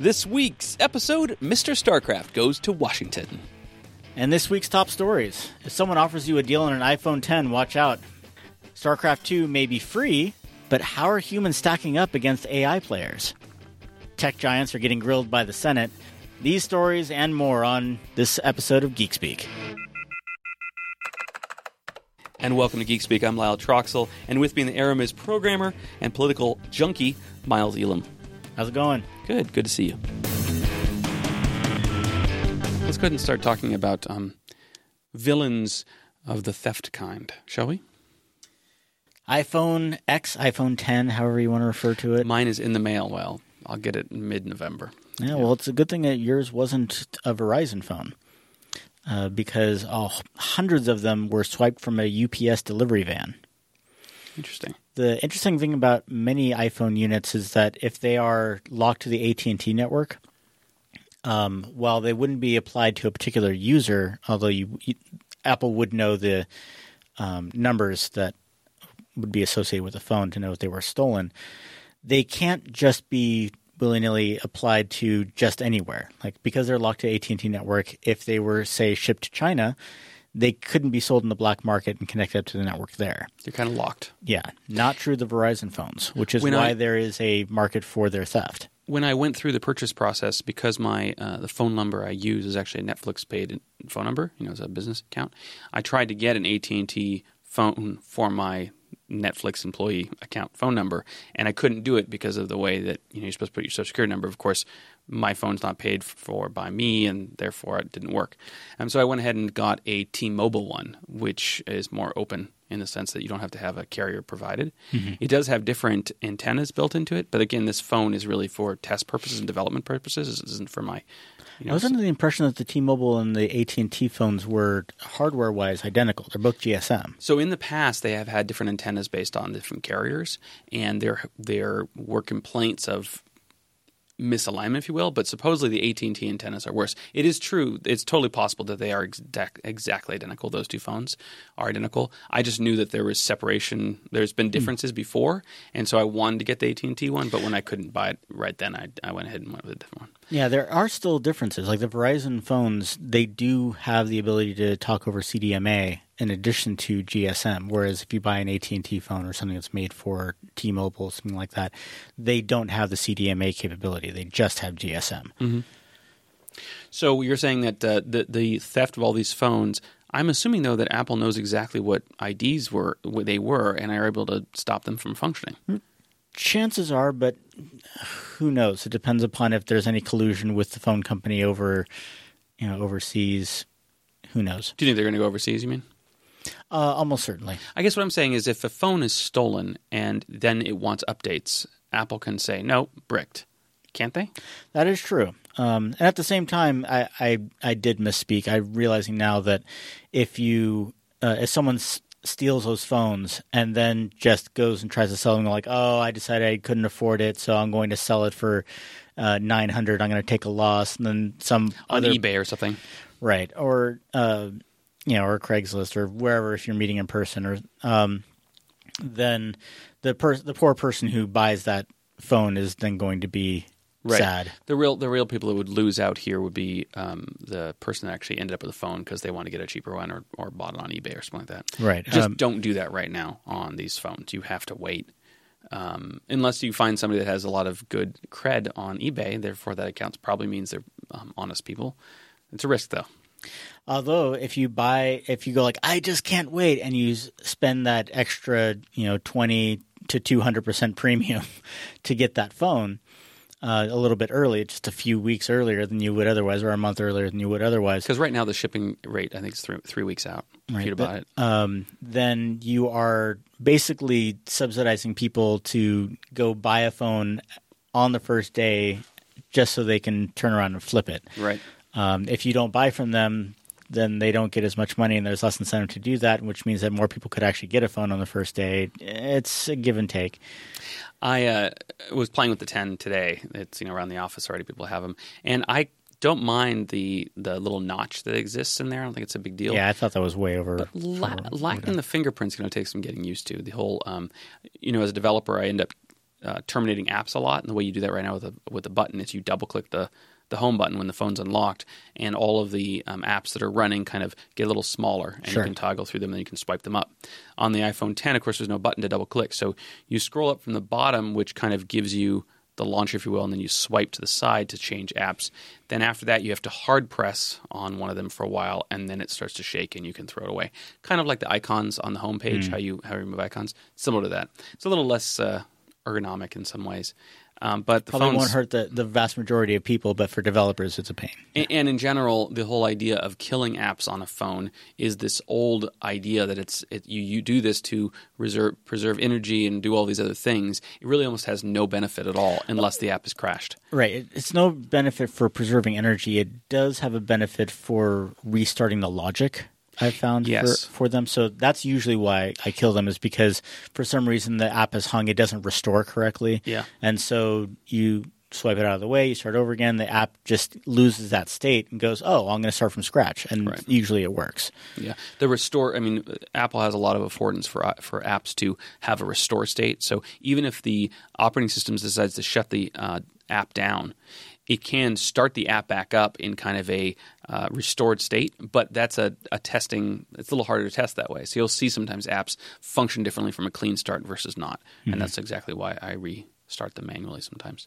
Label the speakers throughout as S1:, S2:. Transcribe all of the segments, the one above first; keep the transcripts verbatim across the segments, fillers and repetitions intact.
S1: This week's episode, Mister StarCraft goes to Washington.
S2: And this week's top stories. If someone offers you a deal on an iPhone ten, watch out. StarCraft two may be free, but how are humans stacking up against A I players? Tech giants are getting grilled by the Senate. These stories and more on this episode of Geek Speak.
S1: And welcome to Geek Speak. I'm Lyle Troxell, and with me in the Aram is programmer and political junkie, Miles Elam.
S2: How's it going?
S1: Good. Good to see you. Let's go ahead and start talking about um, villains of the theft kind, shall we?
S2: iPhone X, iPhone ten, however you want to refer to it.
S1: Mine is in the mail. Well, I'll get it in mid-November.
S2: Yeah, yeah. Well, it's a good thing that yours wasn't a Verizon phone uh, because oh, hundreds of them were swiped from a U P S delivery van.
S1: Interesting.
S2: The interesting thing about many iPhone units is that if they are locked to the A T and T network, um, while they wouldn't be applied to a particular user, although you, you, Apple would know the um, numbers that would be associated with the phone to know if they were stolen, they can't just be willy-nilly applied to just anywhere. Like because they're locked to A T and T network, if they were, say, shipped to China, they couldn't be sold in the black market and connected up to the network there.
S1: They're kind of locked.
S2: Yeah. Not true of the Verizon phones, which is
S1: when
S2: why
S1: I,
S2: there is a market for their theft.
S1: When I went through the purchase process, because my uh, the phone number I use is actually a Netflix paid phone number, you know, it's a business account, I tried to get an A T and T phone for my Netflix employee account phone number, and I couldn't do it because of the way that, you know, you're supposed to put your social security number. Of course, my phone's not paid for by me, and therefore it didn't work. And so I went ahead and got a T-Mobile one, which is more open in the sense that you don't have to have a carrier provided. Mm-hmm. It does have different antennas built into it, but again, this phone is really for test purposes and development purposes. This isn't for my... You know,
S2: I was under the impression that the T-Mobile and the A T and T phones were hardware-wise identical. They're both G S M.
S1: So in the past, they have had different antennas based on different carriers, and there there were complaints of misalignment, if you will, but supposedly the A T and T antennas are worse. It is true. It's totally possible that they are exact, exactly identical. Those two phones are identical. I just knew that there was separation. There's been differences mm. before, and so I wanted to get the A T and T one, but when I couldn't buy it right then, I, I went ahead and went with a different one.
S2: Yeah, there are still differences. Like the Verizon phones, they do have the ability to talk over C D M A in addition to G S M, whereas if you buy an A T and T phone or something that's made for T-Mobile, something like that, they don't have the C D M A capability. They just have G S M.
S1: Mm-hmm. So you're saying that uh, the, the theft of all these phones, I'm assuming, though, that Apple knows exactly what I Ds were, what they were, and are able to stop them from functioning.
S2: Chances are, but who knows? It depends upon if there's any collusion with the phone company over, you know, overseas. Who knows?
S1: Do you think they're going to go overseas, you mean?
S2: Uh, almost certainly.
S1: I guess what I'm saying is if a phone is stolen and then it wants updates, Apple can say, no, bricked. Can't they?
S2: That is true. Um, and at the same time, I, I, I did misspeak. I'm realizing now that if you uh, if someone s- steals those phones and then just goes and tries to sell them, like, oh, I decided I couldn't afford it, so I'm going to sell it for uh, nine hundred dollars. I'm going to take a loss, and then some
S1: on
S2: other,
S1: eBay or something,
S2: right? Or uh, you know, or Craigslist or wherever if you're meeting in person, or um, then the per- the poor person who buys that phone is then going to be
S1: right.
S2: sad.
S1: The real the real people that would lose out here would be um, the person that actually ended up with a phone because they want to get a cheaper one or, or bought it on eBay or something like that.
S2: Right.
S1: Just
S2: um,
S1: don't do that right now on these phones. You have to wait. Um, unless you find somebody that has a lot of good cred on eBay, therefore that account probably means they're um, honest people. It's a risk, though.
S2: Although, if you buy, if you go like, I just can't wait, and you spend that extra, you know, twenty to two hundred percent premium to get that phone uh, a little bit early, just a few weeks earlier than you would otherwise, or a month earlier than you would otherwise.
S1: Because right now the shipping rate, I think, is three, three weeks out for
S2: right,
S1: you to
S2: but,
S1: buy it.
S2: Um, then you are basically subsidizing people to go buy a phone on the first day just so they can turn around and flip it.
S1: Right.
S2: Um, if you don't buy from them, then they don't get as much money, and there's less incentive to do that, which means that more people could actually get a phone on the first day. It's a give and take.
S1: I uh, was playing with the ten today. It's, you know, around the office already. People have them, and I don't mind the the little notch that exists in there. I don't think it's a big deal.
S2: Yeah, I thought that was way over.
S1: But la- lacking the fingerprint's going to take some getting used to. The whole, um, you know, as a developer, I end up uh, terminating apps a lot. And the way you do that right now with a with a button is you double click the the home button when the phone's unlocked, and all of the um, apps that are running kind of get a little smaller, and
S2: Sure.
S1: you can toggle through them, and then you can swipe them up. On the iPhone ten, of course, there's no button to double click, so you scroll up from the bottom, which kind of gives you the launcher, if you will, and then you swipe to the side to change apps. Then after that, you have to hard press on one of them for a while, and then it starts to shake, and you can throw it away. Kind of like the icons on the home page, mm. how you how you remove icons. Similar to that. It's a little less uh, ergonomic in some ways. Um, but the
S2: Probably
S1: phones
S2: won't hurt the, the vast majority of people, but for developers, it's a pain.
S1: And, and in general, the whole idea of killing apps on a phone is this old idea that it's it, you, you do this to reserve, preserve energy and do all these other things. It really almost has no benefit at all unless the app is crashed.
S2: Right. It, it's no benefit for preserving energy. It does have a benefit for restarting the logic, I've found,
S1: yes.
S2: for, for them. So that's usually why I kill them, is because for some reason the app is hung. It doesn't restore correctly.
S1: Yeah.
S2: And so you swipe it out of the way, you start over again, the app just loses that state and goes, oh, I'm going to start from scratch. And
S1: right.
S2: usually it works.
S1: Yeah. The restore, I mean, Apple has a lot of affordance for for apps to have a restore state. So even if the operating system decides to shut the uh, app down, it can start the app back up in kind of a uh, restored state, but that's a, a testing – it's a little harder to test that way. So you'll see sometimes apps function differently from a clean start versus not, mm-hmm. and that's exactly why I restart them manually sometimes.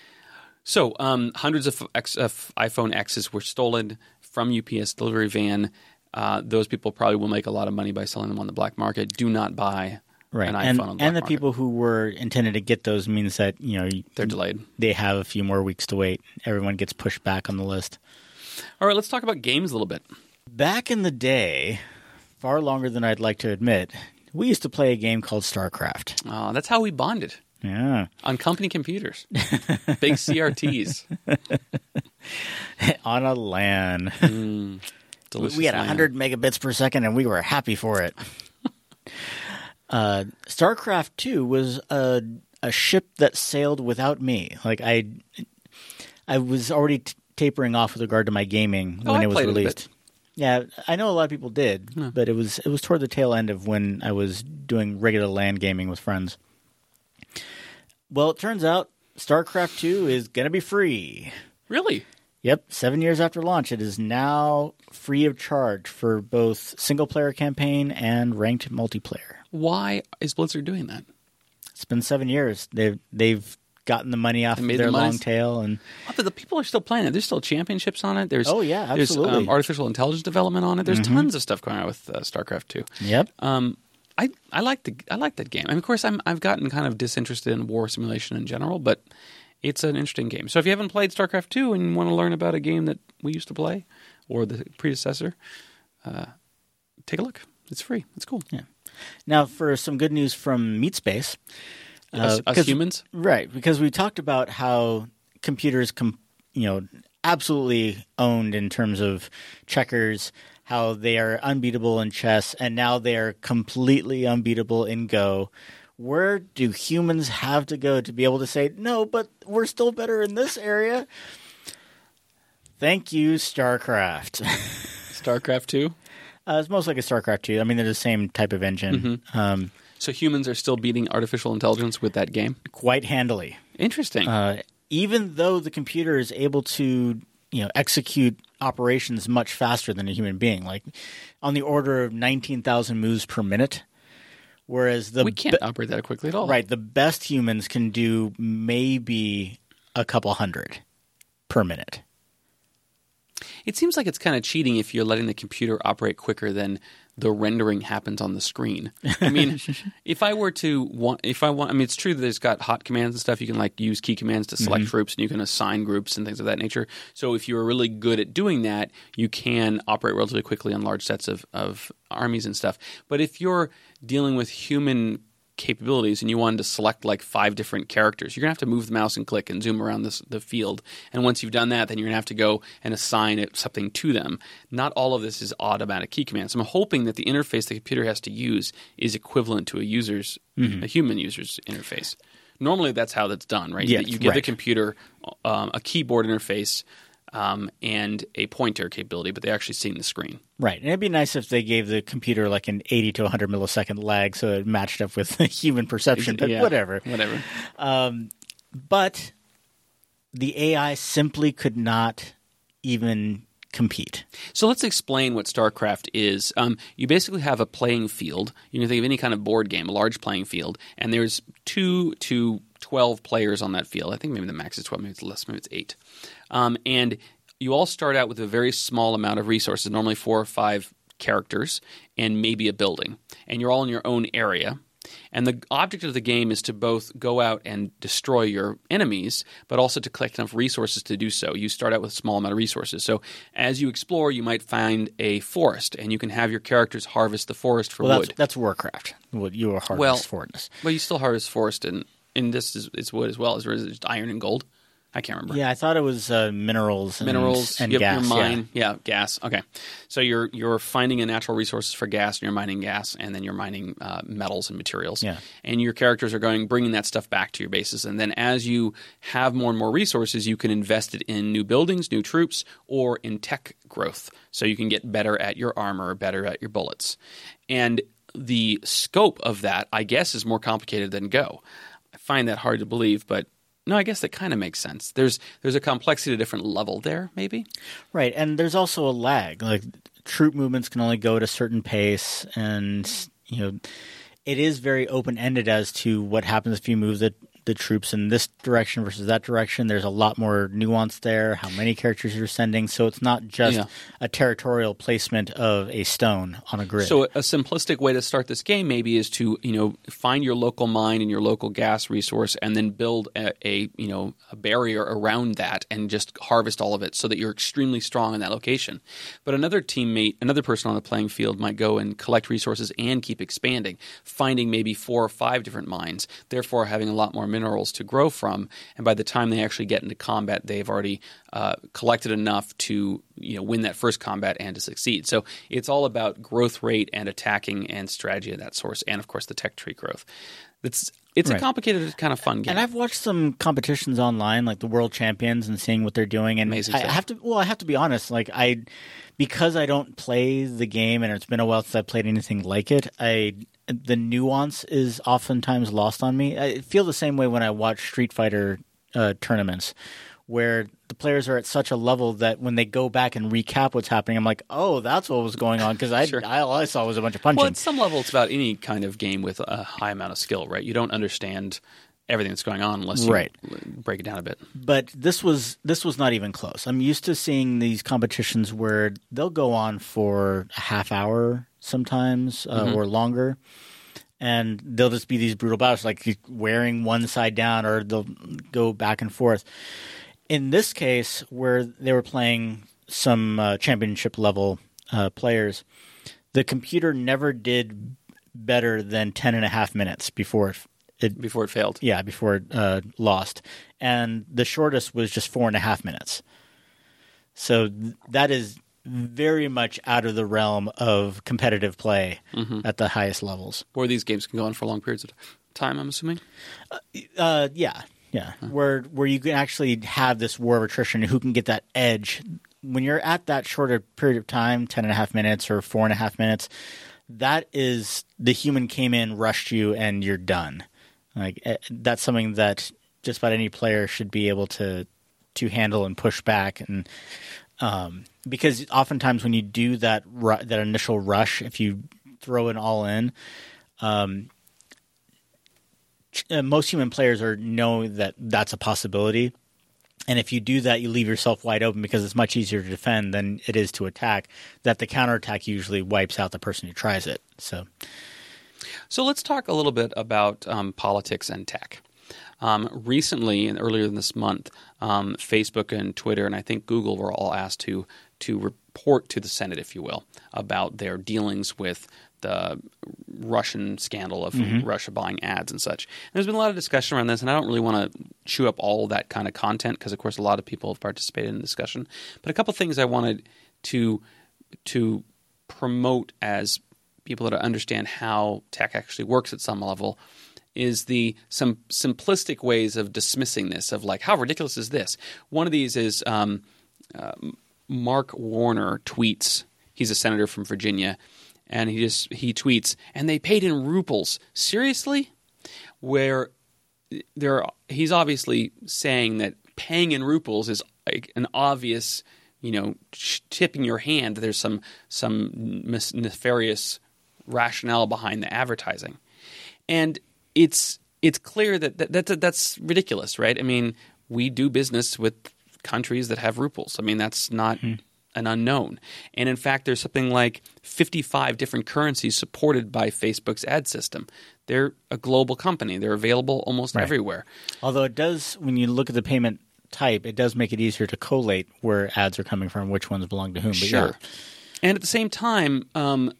S1: So um, hundreds of, X, of iPhone X's were stolen from U P S delivery van. Uh, those people probably will make a lot of money by selling them on the black market. Do not buy
S2: Right.
S1: an iPhone
S2: and,
S1: on the black
S2: and the
S1: market.
S2: people who were intended to get those means that, you know,
S1: They're delayed.
S2: They have a few more weeks to wait. Everyone gets pushed back on the list.
S1: All right, let's talk about games a little bit.
S2: Back in the day, far longer than I'd like to admit, we used to play a game called StarCraft.
S1: Uh, that's how we bonded.
S2: Yeah.
S1: On company computers. Big C R Ts.
S2: On a LAN.
S1: Mm,
S2: we had one hundred megabits per second, and we were happy for it. uh, StarCraft two was a, a ship that sailed without me. Like, I I was already t- tapering off with regard to my gaming
S1: oh,
S2: when
S1: I
S2: it was
S1: played
S2: released.
S1: It a bit.
S2: Yeah, I know a lot of people did,
S1: yeah.
S2: but it was it was toward the tail end of when I was doing regular LAN gaming with friends. Well, it turns out StarCraft two is going to be free.
S1: Really?
S2: Yep, seven years after launch, it is now free of charge for both single-player campaign and ranked multiplayer.
S1: Why is Blizzard doing that?
S2: It's been seven years. They've they've gotten the money off of their long tail, and
S1: oh, but the people are still playing it. There's still championships on it. There's
S2: oh yeah, absolutely.
S1: There's um, artificial intelligence development on it. There's
S2: mm-hmm.
S1: tons of stuff going on with uh, StarCraft two.
S2: Yep.
S1: Um, I I like the I like that game. I mean, of course, I'm I've gotten kind of disinterested in war simulation in general, but it's an interesting game. So if you haven't played StarCraft two and want to learn about a game that we used to play or the predecessor, uh, take a look. It's free. It's cool.
S2: Yeah. Now, for some good news from MeatSpace.
S1: Us,
S2: uh,
S1: us humans?
S2: Right, because we talked about how computers, com- you know, absolutely owned in terms of checkers, how they are unbeatable in chess, and now they are completely unbeatable in Go. Where do humans have to go to be able to say, no, but we're still better in this area? Thank you, StarCraft.
S1: StarCraft two?
S2: Uh, it's most like a StarCraft two. I mean, they're the same type of engine.
S1: Mm-hmm.
S2: Um,
S1: so humans are still beating artificial intelligence with that game?
S2: Quite handily.
S1: Interesting.
S2: Uh, even though the computer is able to, you know, execute operations much faster than a human being, like on the order of nineteen thousand moves per minute. Whereas the
S1: we can't
S2: be-
S1: operate that quickly at all.
S2: Right. The best humans can do maybe a couple hundred per minute.
S1: It seems like it's kind of cheating if you're letting the computer operate quicker than the rendering happens on the screen. I mean, if I were to want, if I want, I mean, it's true that it's got hot commands and stuff. You can like use key commands to select
S2: mm-hmm.
S1: groups, and you can assign groups and things of that nature. So if you're really good at doing that, you can operate relatively quickly on large sets of, of armies and stuff. But if you're dealing with human capabilities and you wanted to select like five different characters, you're going to have to move the mouse and click and zoom around this, the field. And once you've done that, then you're going to have to go and assign it, something to them. Not all of this is automatic key commands. I'm hoping that the interface the computer has to use is equivalent to a user's, mm-hmm. a human user's interface. Normally that's how that's done, right?
S2: Yes,
S1: you give
S2: right.
S1: the computer um, a keyboard interface um, and a pointer capability, but they actually see in the screen.
S2: Right. And it'd be nice if they gave the computer like an eighty to one hundred millisecond lag so it matched up with human perception, but
S1: Yeah,
S2: whatever.
S1: Whatever.
S2: Um, but the A I simply could not even compete.
S1: So let's explain what StarCraft is. Um, you basically have a playing field. You can think of any kind of board game, a large playing field, and there's two to twelve players on that field. I think maybe the max is twelve, maybe it's less, maybe it's eight. Um, and you all start out with a very small amount of resources, normally four or five characters, and maybe a building. And you're all in your own area. And the object of the game is to both go out and destroy your enemies, but also to collect enough resources to do so. You start out with a small amount of resources. So as you explore, you might find a forest, and you can have your characters harvest the forest for
S2: well,
S1: wood.
S2: That's, that's Warcraft. What you are harvest
S1: well,
S2: forest.
S1: Well, you still harvest forest, and in this is it's wood as well. Is it just iron and gold? I can't remember.
S2: Yeah, I thought it was uh, minerals, and,
S1: minerals,
S2: and
S1: you have
S2: gas.
S1: your mine, yeah. yeah, gas. Okay, so you're you're finding a natural resources for gas, and you're mining gas, and then you're mining uh, metals and materials.
S2: Yeah.
S1: And your characters are going bringing that stuff back to your bases, and then as you have more and more resources, you can invest it in new buildings, new troops, or in tech growth, so you can get better at your armor, better at your bullets, and the scope of that, I guess, is more complicated than Go. I find that hard to believe, but. No, I guess that kind of makes sense. There's there's a complexity at a different level there, maybe.
S2: Right, and there's also a lag. Like troop movements can only go at a certain pace, and you know, it is very open ended as to what happens if you move the the troops in this direction versus that direction. There's a lot more nuance there. How many characters you're sending, so it's not just
S1: Yeah.
S2: a territorial placement of a stone on a grid.
S1: So a simplistic way to start this game maybe is to you know find your local mine and your local gas resource, and then build a, a you know a barrier around that and just harvest all of it so that you're extremely strong in that location. But another teammate, another person on the playing field might go and collect resources and keep expanding, finding maybe four or five different mines, therefore having a lot more minerals to grow from. And by the time they actually get into combat, they've already uh, collected enough to you know win that first combat and to succeed. So it's all about growth rate and attacking and strategy of that source, and of course the tech tree growth. It's it's
S2: Right.
S1: a complicated kind of fun game.
S2: And I've watched some competitions online, like the World Champions, and seeing what they're doing. And
S1: Amazing
S2: I
S1: stuff.
S2: have to, well, I have to be honest. Like I, because I don't play the game, and it's been a while since I played anything like it. I the nuance is oftentimes lost on me. I feel the same way when I watch Street Fighter uh, tournaments, where the players are at such a level that when they go back and recap what's happening, I'm like, oh, that's what was going on, because I,
S1: Sure.
S2: I all I saw was a bunch of punching.
S1: Well, at some level, it's about any kind of game with a high amount of skill, right? You don't understand everything that's going on unless you
S2: Right.
S1: break it down a bit.
S2: But this was this was not even close. I'm used to seeing these competitions where they'll go on for a half hour sometimes uh,
S1: Mm-hmm.
S2: or longer, and they'll just be these brutal battles, like wearing one side down, or they'll go back and forth. In this case, where they were playing some uh, championship level uh, players, the computer never did better than ten and a half minutes before it It,
S1: Before it failed.
S2: yeah, before it uh, lost. And the shortest was just four and a half minutes. So th- that is very much out of the realm of competitive play
S1: Mm-hmm.
S2: at the highest levels.
S1: Or these games can go on for long periods of time, I'm assuming.
S2: Uh, yeah, yeah. Where where you can actually have this war of attrition, who can get that edge. When you're at that shorter period of time, ten and a half minutes or four and a half minutes, that is the human came in, rushed you, and you're done. Like eh, that's something that just about any player should be able to to handle and push back, and um, because oftentimes when you do that ru- that initial rush, if you throw it all in, um, ch- uh, most human players are know that that's a possibility, and if you do that, you leave yourself wide open because it's much easier to defend than it is to attack. That the counterattack usually wipes out the person who tries it. So.
S1: So let's talk a little bit about um, politics and tech. Um, recently, and earlier in this month, um, Facebook and Twitter and I think Google were all asked to to report to the Senate, if you will, about their dealings with the Russian scandal of
S2: Mm-hmm.
S1: Russia buying ads and such. And there's been a lot of discussion around this, and I don't really want to chew up all that kind of content because, of course, a lot of people have participated in the discussion. But a couple things I wanted to to promote as people that understand how tech actually works at some level is the some simplistic ways of dismissing this, of like, how ridiculous is this? One of these is um, uh, Mark Warner tweets. He's a senator from Virginia, and he just he tweets, and they paid in ruples. Seriously? Where there, he's obviously saying that paying in ruples is like an obvious, you know, tipping your hand. There's some some nefarious rationale behind the advertising, and it's it's clear that, that, that that's ridiculous, right? I mean, we do business with countries that have ruples. I mean, that's not mm. an unknown. And in fact, there's something like fifty-five different currencies supported by Facebook's ad system. They're a global company. They're available almost right. everywhere.
S2: Although it does, when you look at the payment type, it does make it easier to collate where ads are coming from, which ones belong to whom. But
S1: sure.
S2: Yeah.
S1: And at the same time, um,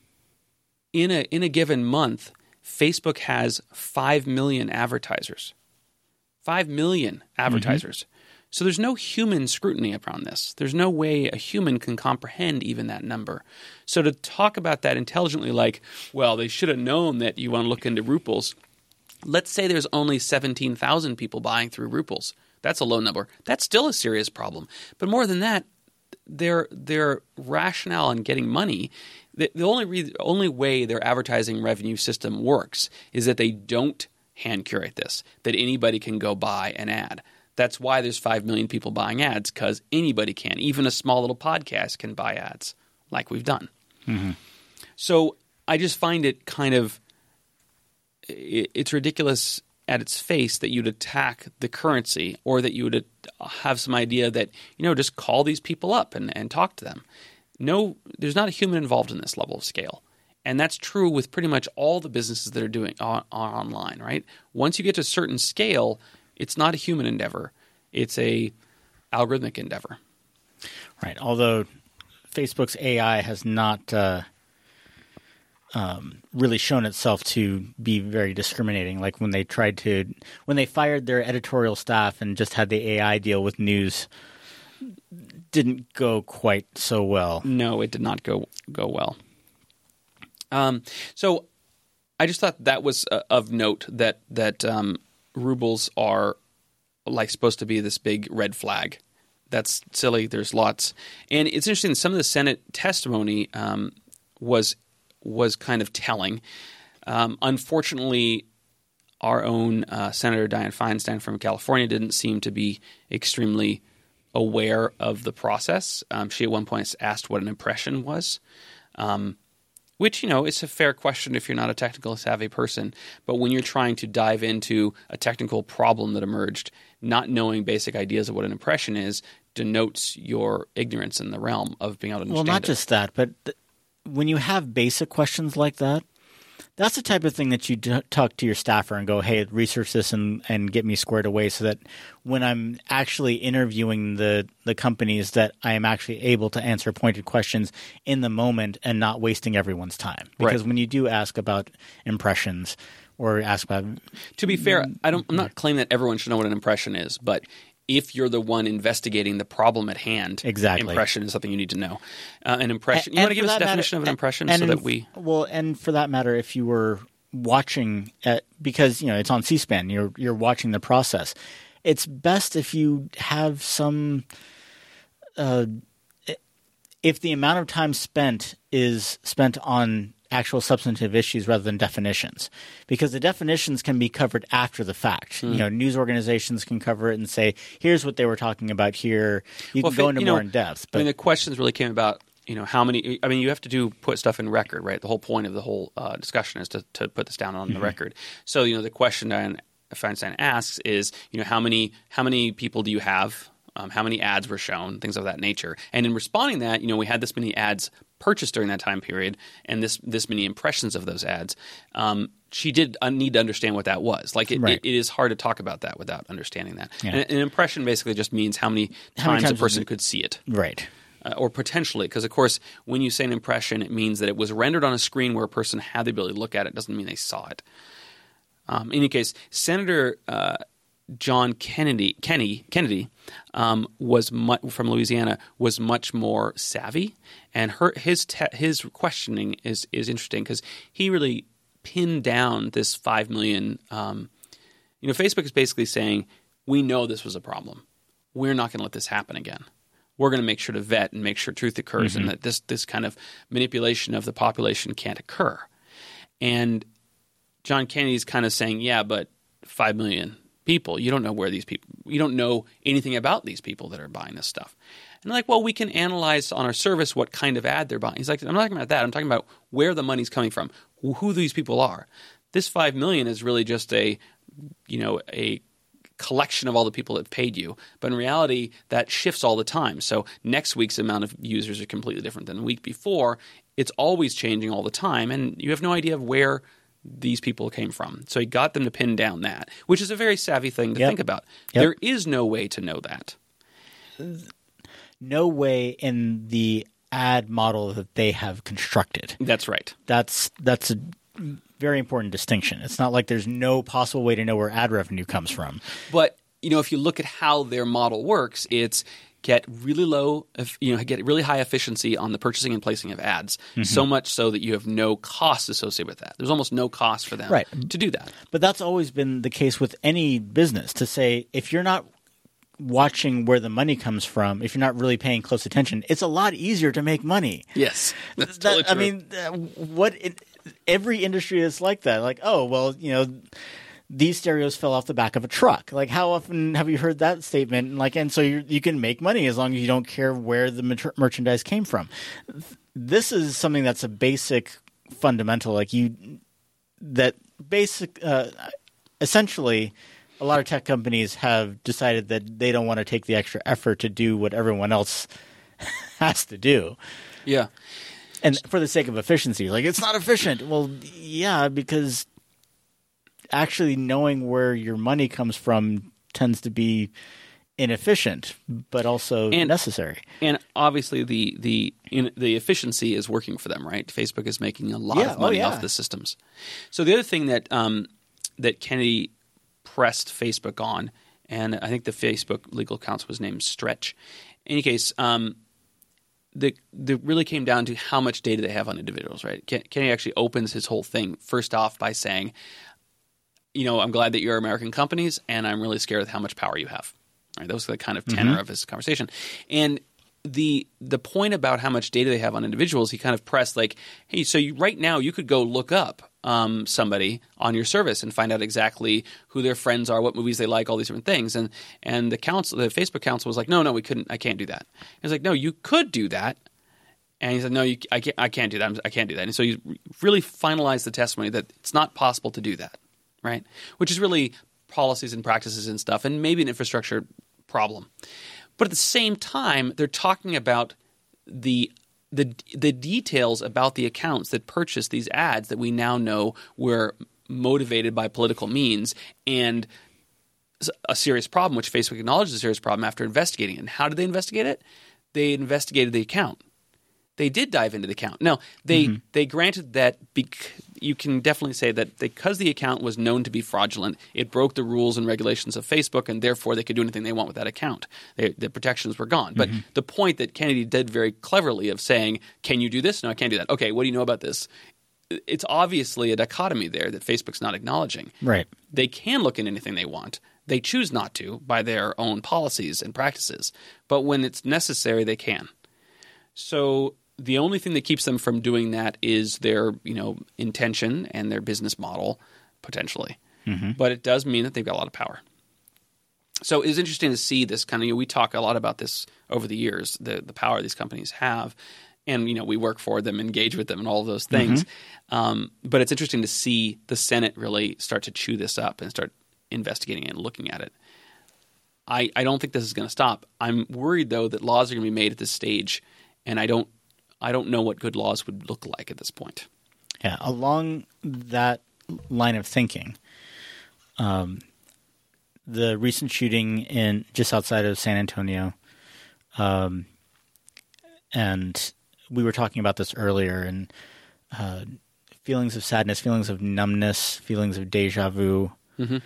S1: in a in a given month, Facebook has five million advertisers. five million advertisers. Mm-hmm. So there's no human scrutiny around this. There's no way a human can comprehend even that number. So to talk about that intelligently like, well, they should have known that you want to look into ruples. Let's say there's only seventeen thousand people buying through ruples. That's a low number. That's still a serious problem. But more than that, their their rationale in getting money, the, the only re- only way their advertising revenue system works is that they don't hand curate this, that anybody can go buy an ad. That's why there's five million people buying ads, because anybody can. Even a small little podcast can buy ads, like we've done. Mm-hmm. So I just find it kind of – it's ridiculous at its face that you'd attack the currency, or that you would have some idea that, you know, just call these people up and, and talk to them. No, there's not a human involved in this level of scale. And that's true with pretty much all the businesses that are doing on, on online, right? Once you get to a certain scale – it's not a human endeavor. It's a algorithmic endeavor.
S2: Right. Although Facebook's A I has not uh, um, really shown itself to be very discriminating. Like when they tried to – when they fired their editorial staff and just had the A I deal with news, didn't go quite so well.
S1: No, it did not go go well. Um, so I just thought that was uh, of note that that um, – rubles are like supposed to be this big red flag. That's silly. There's lots, and it's interesting. Some of the Senate testimony um, was was kind of telling. Um, unfortunately, our own uh, Senator Dianne Feinstein from California didn't seem to be extremely aware of the process. Um, she at one point asked what an impression was. Um, Which, you know, is a fair question if you're not a technical savvy person. But when you're trying to dive into a technical problem that emerged, not knowing basic ideas of what an impression is denotes your ignorance in the realm of being able to understand it.
S2: Well, not it. just that, but th- when you have basic questions like that, that's the type of thing that you d- talk to your staffer and go, hey, research this and, and get me squared away so that when I'm actually interviewing the, the companies that I am actually able to answer pointed questions in the moment and not wasting everyone's time. Because
S1: right.
S2: when you do ask about impressions or ask about –
S1: To be fair, I don't, I'm not claiming that everyone should know what an impression is, but – if you're the one investigating the problem at hand,
S2: exactly.
S1: impression is something you need to know. Uh, an impression. And, you want to give us a definition matter, of an impression
S2: and,
S1: so
S2: and
S1: that we
S2: well, and for that matter, if you were watching at, because you know it's on C-SPAN, you're you're watching the process. It's best if you have some. Uh, if the amount of time spent is spent on actual substantive issues rather than definitions, because the definitions can be covered after the fact. Mm. You know, news organizations can cover it and say, "Here's what they were talking about here." You well, can go it, into more know, in depth. But
S1: I mean, the questions really came about, you know, how many. I mean, you have to do put stuff in record, right? The whole point of the whole uh, discussion is to to put this down on mm-hmm. the record. So, you know, the question Dianne Feinstein asks is, you know, how many how many people do you have? Um, how many ads were shown? Things of that nature. And in responding to that, you know, we had this many ads purchased during that time period, and this this many impressions of those ads. Um, she did need to understand what that was. Like it,
S2: right.
S1: it, it is hard to talk about that without understanding that.
S2: Yeah.
S1: And an impression basically just means how many times,
S2: how many times
S1: a person
S2: it,
S1: could see it,
S2: right?
S1: Uh, or potentially, because of course, when you say an impression, it means that it was rendered on a screen where a person had the ability to look at it. It doesn't mean they saw it. Um, in any case, Senator uh, John Kennedy Kennedy Kennedy um, was mu- from Louisiana was much more savvy, and her his te- his questioning is is interesting because he really pinned down this five million. Um, you know, Facebook is basically saying we know this was a problem. We're not going to let this happen again. we're going to make sure to vet and make sure truth occurs
S2: Mm-hmm.
S1: and that this this kind of manipulation of the population can't occur. And John Kennedy's kind of saying, yeah, but five million people, you don't know where these people – you don't know anything about these people that are buying this stuff. And they're like, well, we can analyze on our service what kind of ad they're buying. He's like, I'm not talking about that. I'm talking about where the money's coming from, who, who these people are. This five million is really just a, you know, a collection of all the people that paid you. But in reality, that shifts all the time. So next week's amount of users are completely different than the week before. It's always changing all the time, and you have no idea of where these people came from. So he got them to pin down that, which is a very savvy thing to
S2: Yep.
S1: think about.
S2: Yep.
S1: There is no way to know that.
S2: No way in the ad model that they have constructed.
S1: That's right.
S2: That's that's a very important distinction. It's not like there's no possible way to know where ad revenue comes from.
S1: But, you know, if you look at how their model works, it's get really low, you know, get really high efficiency on the purchasing and placing of ads, mm-hmm. so much so that you have no cost associated with that. There's almost no cost for them
S2: right.
S1: to do that.
S2: But that's always been the case with any business, to say if you're not watching where the money comes from, if you're not really paying close attention, it's a lot easier to make money.
S1: Yes, that's
S2: that,
S1: totally true.
S2: I mean, uh, what it, every industry is like that. Like, oh, well, you know, these stereos fell off the back of a truck. Like, how often have you heard that statement? Like, and so you you can make money as long as you don't care where the mer- merchandise came from. This is something that's a basic fundamental. Like you, that basic, uh, essentially, a lot of tech companies have decided that they don't want to take the extra effort to do what everyone else has to do.
S1: Yeah.
S2: And for the sake of efficiency, like it's not efficient. Well, yeah, because actually knowing where your money comes from tends to be inefficient, but also
S1: and,
S2: necessary.
S1: And obviously, the the in, the efficiency is working for them, right? Facebook is making a lot
S2: yeah,
S1: of money
S2: oh, yeah.
S1: off the systems. So the other thing that um, that Kennedy pressed Facebook on, and I think the Facebook legal counsel was named Stretch. In any case, um, the the really came down to how much data they have on individuals, right? Ken, Kennedy actually opens his whole thing first off by saying, you know, I'm glad that you're American companies, and I'm really scared of how much power you have. Right? That was the kind of tenor
S2: Mm-hmm.
S1: of his conversation. And the the point about how much data they have on individuals, he kind of pressed like, hey, so you, right now you could go look up um, somebody on your service and find out exactly who their friends are, what movies they like, all these different things. And and the council, the Facebook council was like, no, no, we couldn't. I can't do that. He was like, no, you could do that. And he said, no, you, I can't. I can't do that. I can't do that. And so he really finalized the testimony that it's not possible to do that, right? Which is really policies and practices and stuff, and maybe an infrastructure problem. But at the same time, they're talking about the the the details about the accounts that purchased these ads that we now know were motivated by political means, and a serious problem, which Facebook acknowledged a serious problem after investigating it. And how did they investigate it? They investigated the account. They did dive into the account. Now, they mm-hmm. they granted that bec- you can definitely say that because the account was known to be fraudulent, it broke the rules and regulations of Facebook, and therefore they could do anything they want with that account. They, the protections were gone. But mm-hmm. the point that Kennedy did very cleverly of saying, can you do this? No, I can't do that. Okay, what do you know about this? It's obviously a dichotomy there that Facebook's not acknowledging.
S2: Right.
S1: They can look at anything they want. They choose not to by their own policies and practices. But when it's necessary, they can. So the only thing that keeps them from doing that is their, you know, intention and their business model, potentially. Mm-hmm. But it does mean that they've got a lot of power. So it's interesting to see this kind of, you know, we talk a lot about this over the years, the, the power these companies have. And, you know, we work for them, engage with them and all of those things. Mm-hmm. Um, but it's interesting to see the Senate really start to chew this up and start investigating it and looking at it. I, I don't think this is going to stop. I'm worried, though, that laws are going to be made at this stage, and I don't I don't know what good laws would look like at this point.
S2: Yeah, along that line of thinking, um, the recent shooting in just outside of San Antonio, um, and we were talking about this earlier, and uh, feelings of sadness, feelings of numbness, feelings of deja vu. Mm-hmm.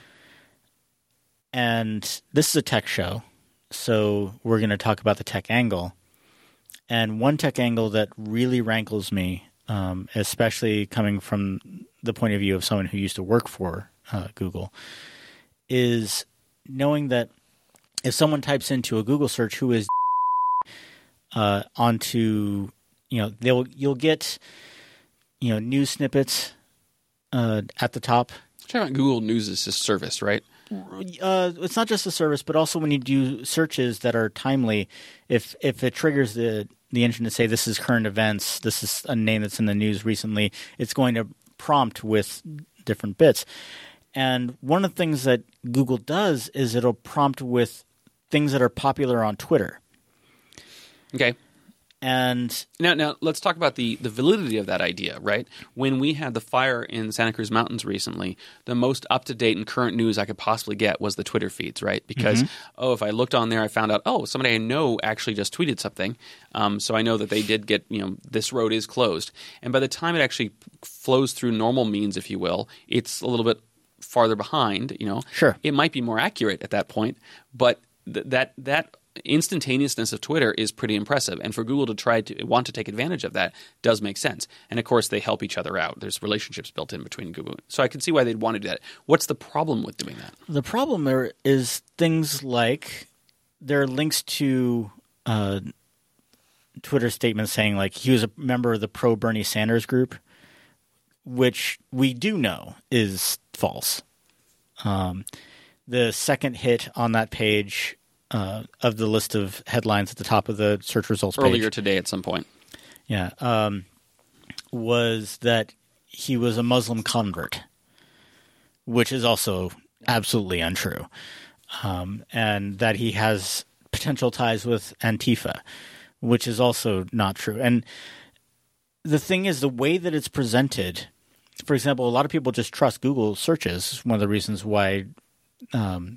S2: And this is a tech show, so we're going to talk about the tech angle. And one tech angle that really rankles me, um, especially coming from the point of view of someone who used to work for uh, Google, is knowing that if someone types into a Google search who is uh, onto, you know, they'll you'll get, you know, news snippets uh, at the top.
S1: Talking about Google News as a service, right?
S2: Uh, it's not just a service, but also when you do searches that are timely, if if it triggers the the engine to say this is current events, this is a name that's in the news recently, it's going to prompt with different bits. And one of the things that Google does is it'll prompt with things that are popular on Twitter.
S1: Okay.
S2: And
S1: now, now let's talk about the, the validity of that idea, right? When we had the fire in Santa Cruz Mountains recently, the most up-to-date and current news I could possibly get was the Twitter feeds, right? Because, mm-hmm. oh, if I looked on there, I found out, oh, somebody I know actually just tweeted something. Um, so I know that they did get, you know, this road is closed. And by the time it actually flows through normal means, if you will, it's a little bit farther behind, you know.
S2: Sure.
S1: It might be more accurate at that point, but th- that that instantaneousness of Twitter is pretty impressive. And for Google to try to want to take advantage of that does make sense. And of course, they help each other out. There's relationships built in between Google. So I can see why they'd want to do that. What's the problem with doing that?
S2: The problem there is things like there are links to uh, Twitter statements saying like he was a member of the pro Bernie Sanders group, which we do know is false. Um, the second hit on that page uh, of the list of headlines at the top of the search results page
S1: earlier today at some point,
S2: yeah, um, was that he was a Muslim convert, which is also absolutely untrue, um, and that he has potential ties with Antifa, which is also not true. And the thing is, the way that it's presented, for example, a lot of people just trust Google searches. One of the reasons why um,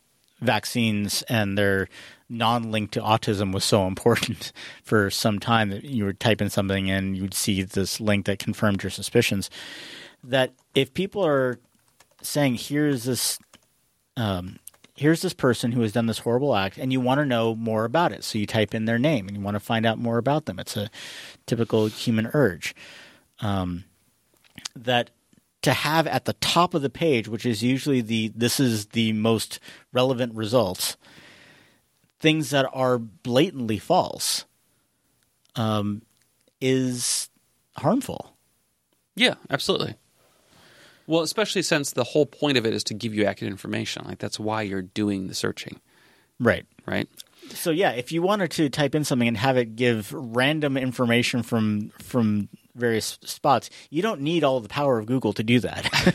S2: vaccines and their non-link to autism was so important for some time, that you would type in something and you would see this link that confirmed your suspicions. That if people are saying, here's this um, here's this person who has done this horrible act, and you want to know more about it, so you type in their name and you want to find out more about them. It's a typical human urge. Um, that to have at the top of the page, which is usually the this is the most relevant results, things that are blatantly false, um, is harmful.
S1: Yeah, absolutely. Well, especially since the whole point of it is to give you accurate information. Like that's why you're doing the searching.
S2: Right.
S1: Right.
S2: So yeah, if you wanted to type in something and have it give random information from from various spots, you don't need all the power of Google to do that.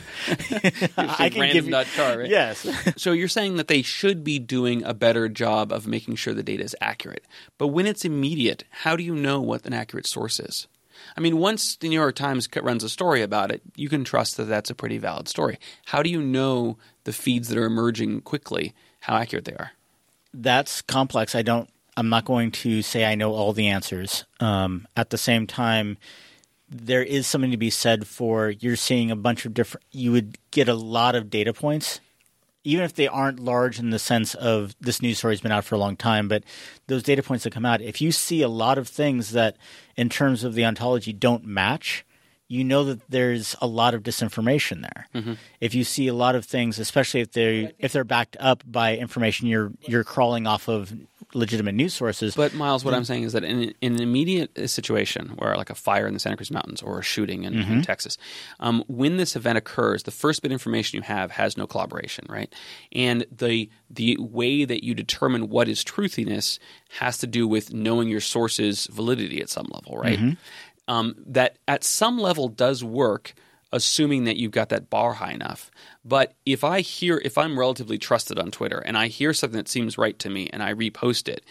S1: I can give you, car, right?
S2: Yes.
S1: So you're saying that they should be doing a better job of making sure the data is accurate. But when it's immediate, how do you know what an accurate source is? I mean, once the New York Times runs a story about it, you can trust that that's a pretty valid story. How do you know the feeds that are emerging quickly, how accurate they are?
S2: That's complex. I don't. I'm not going to say I know all the answers. Um, at the same time, there is something to be said for you're seeing a bunch of different – you would get a lot of data points, even if they aren't large in the sense of this news story has been out for a long time. But those data points that come out, if you see a lot of things that in terms of the ontology don't match, you know that there's a lot of disinformation there. Mm-hmm. If you see a lot of things, especially if they're, if they're backed up by information you're you're crawling off of legitimate news sources.
S1: But Miles, what mm-hmm. I'm saying is that in, in an immediate situation where like a fire in the Santa Cruz Mountains or a shooting in, mm-hmm. in Texas, um, when this event occurs, the first bit of information you have has no collaboration, right? And the the way that you determine what is truthiness has to do with knowing your source's validity at some level, right? Mm-hmm. Um, that at some level does work, assuming that you've got that bar high enough. But if I hear, if I'm relatively trusted on Twitter and I hear something that seems right to me and I repost it,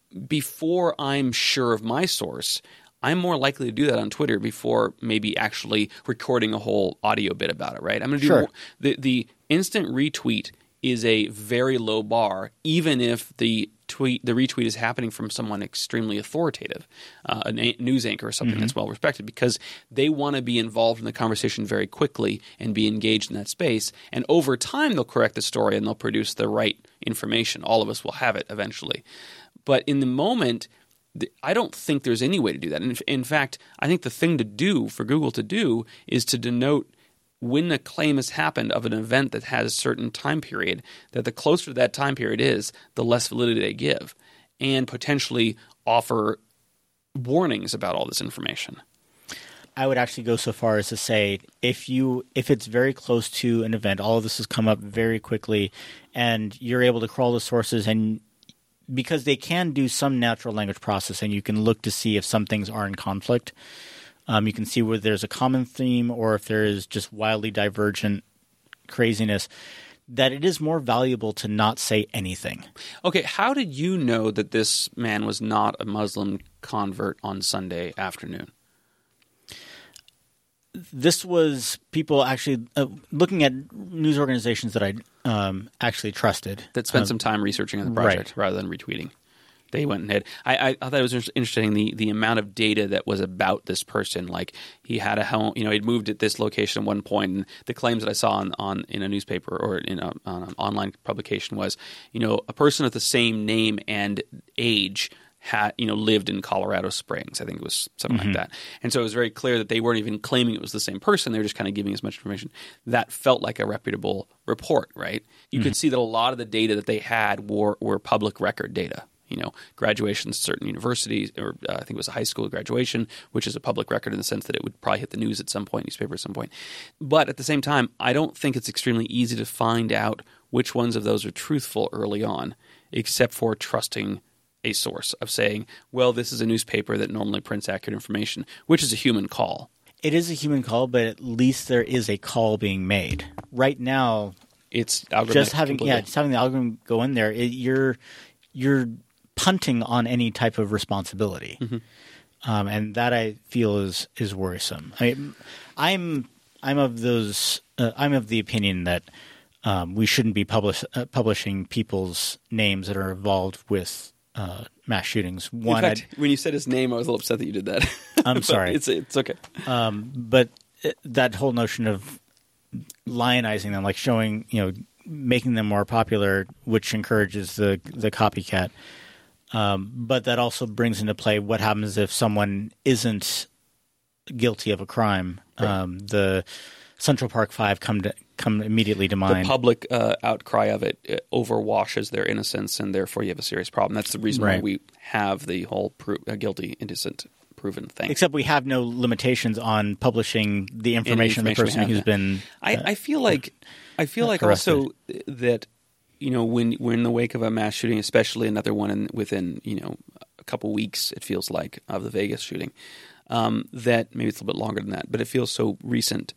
S1: before I'm sure of my source, I'm more likely to do that on Twitter before maybe actually recording a whole audio bit about it, right? I'm going to do
S2: sure.
S1: more, the the instant retweet is a very low bar, even if the tweet, the retweet is happening from someone extremely authoritative, uh, a na- news anchor or something mm-hmm. that's well respected, because they want to be involved in the conversation very quickly and be engaged in that space. And over time, they'll correct the story and they'll produce the right information. All of us will have it eventually. But in the moment, the, I don't think there's any way to do that. And in, in fact, I think the thing to do for Google to do is to denote when a claim has happened of an event that has a certain time period, that the closer to that time period is, the less validity they give, and potentially offer warnings about all this information.
S2: I would actually go so far as to say if you if it's very close to an event, all of this has come up very quickly, and you're able to crawl the sources, and because they can do some natural language processing, you can look to see if some things are in conflict. Um, you can see whether there's a common theme or if there is just wildly divergent craziness, that it is more valuable to not say anything.
S1: Okay, how did you know that this man was not a Muslim convert on Sunday afternoon?
S2: This was people actually uh, looking at news organizations that I um, actually trusted.
S1: That spent
S2: um,
S1: some time researching the project
S2: right.
S1: rather than retweeting. They went and had. I, I, I thought it was interesting the, the amount of data that was about this person. Like he had a home, you know, he'd moved at this location at one point, and the claims that I saw on, on in a newspaper or in a, on an online publication was, you know, a person with the same name and age had, you know, lived in Colorado Springs. I think it was something
S2: mm-hmm.
S1: like that. And so it was very clear that they weren't even claiming it was the same person. They were just kind of giving as much information. That felt like a reputable report, right? You mm-hmm. could see that a lot of the data that they had were, were public record data. You know, graduations at certain universities, or uh, I think it was a high school graduation, which is a public record in the sense that it would probably hit the news at some point, newspaper at some point. But at the same time, I don't think it's extremely easy to find out which ones of those are truthful early on, except for trusting a source of saying, well, this is a newspaper that normally prints accurate information, which is a human call.
S2: It is a human call, but at least there is a call being made. Right now,
S1: it's
S2: just having
S1: completely.
S2: yeah, just having the algorithm go in there, it, you're you're punting on any type of responsibility, mm-hmm. um, and that I feel is is worrisome. I, I'm I'm of those. Uh, I'm of the opinion that um, we shouldn't be publish, uh, publishing people's names that are involved with uh, mass shootings. One,
S1: in fact, when you said his name, I was a little upset that you did that.
S2: I'm sorry.
S1: it's it's okay.
S2: Um, but that whole notion of lionizing them, like showing, you know, making them more popular, which encourages the the copycat. Um, but that also brings into play what happens if someone isn't guilty of a crime. Right. Um, the Central Park Five come to come immediately to mind.
S1: The public uh, outcry of it, it overwashes their innocence, and therefore you have a serious problem. That's the reason
S2: right.
S1: why we have the whole pro- uh, guilty, innocent, proven thing.
S2: Except we have no limitations on publishing the information, information of the person
S1: have,
S2: who's
S1: yeah.
S2: been.
S1: I,
S2: uh,
S1: I feel like I feel like
S2: arrested.
S1: also that. You know, when we're in the wake of a mass shooting, especially another one in, within, you know, a couple weeks, it feels like, of the Vegas shooting, um, that maybe it's a little bit longer than that, but it feels so recent.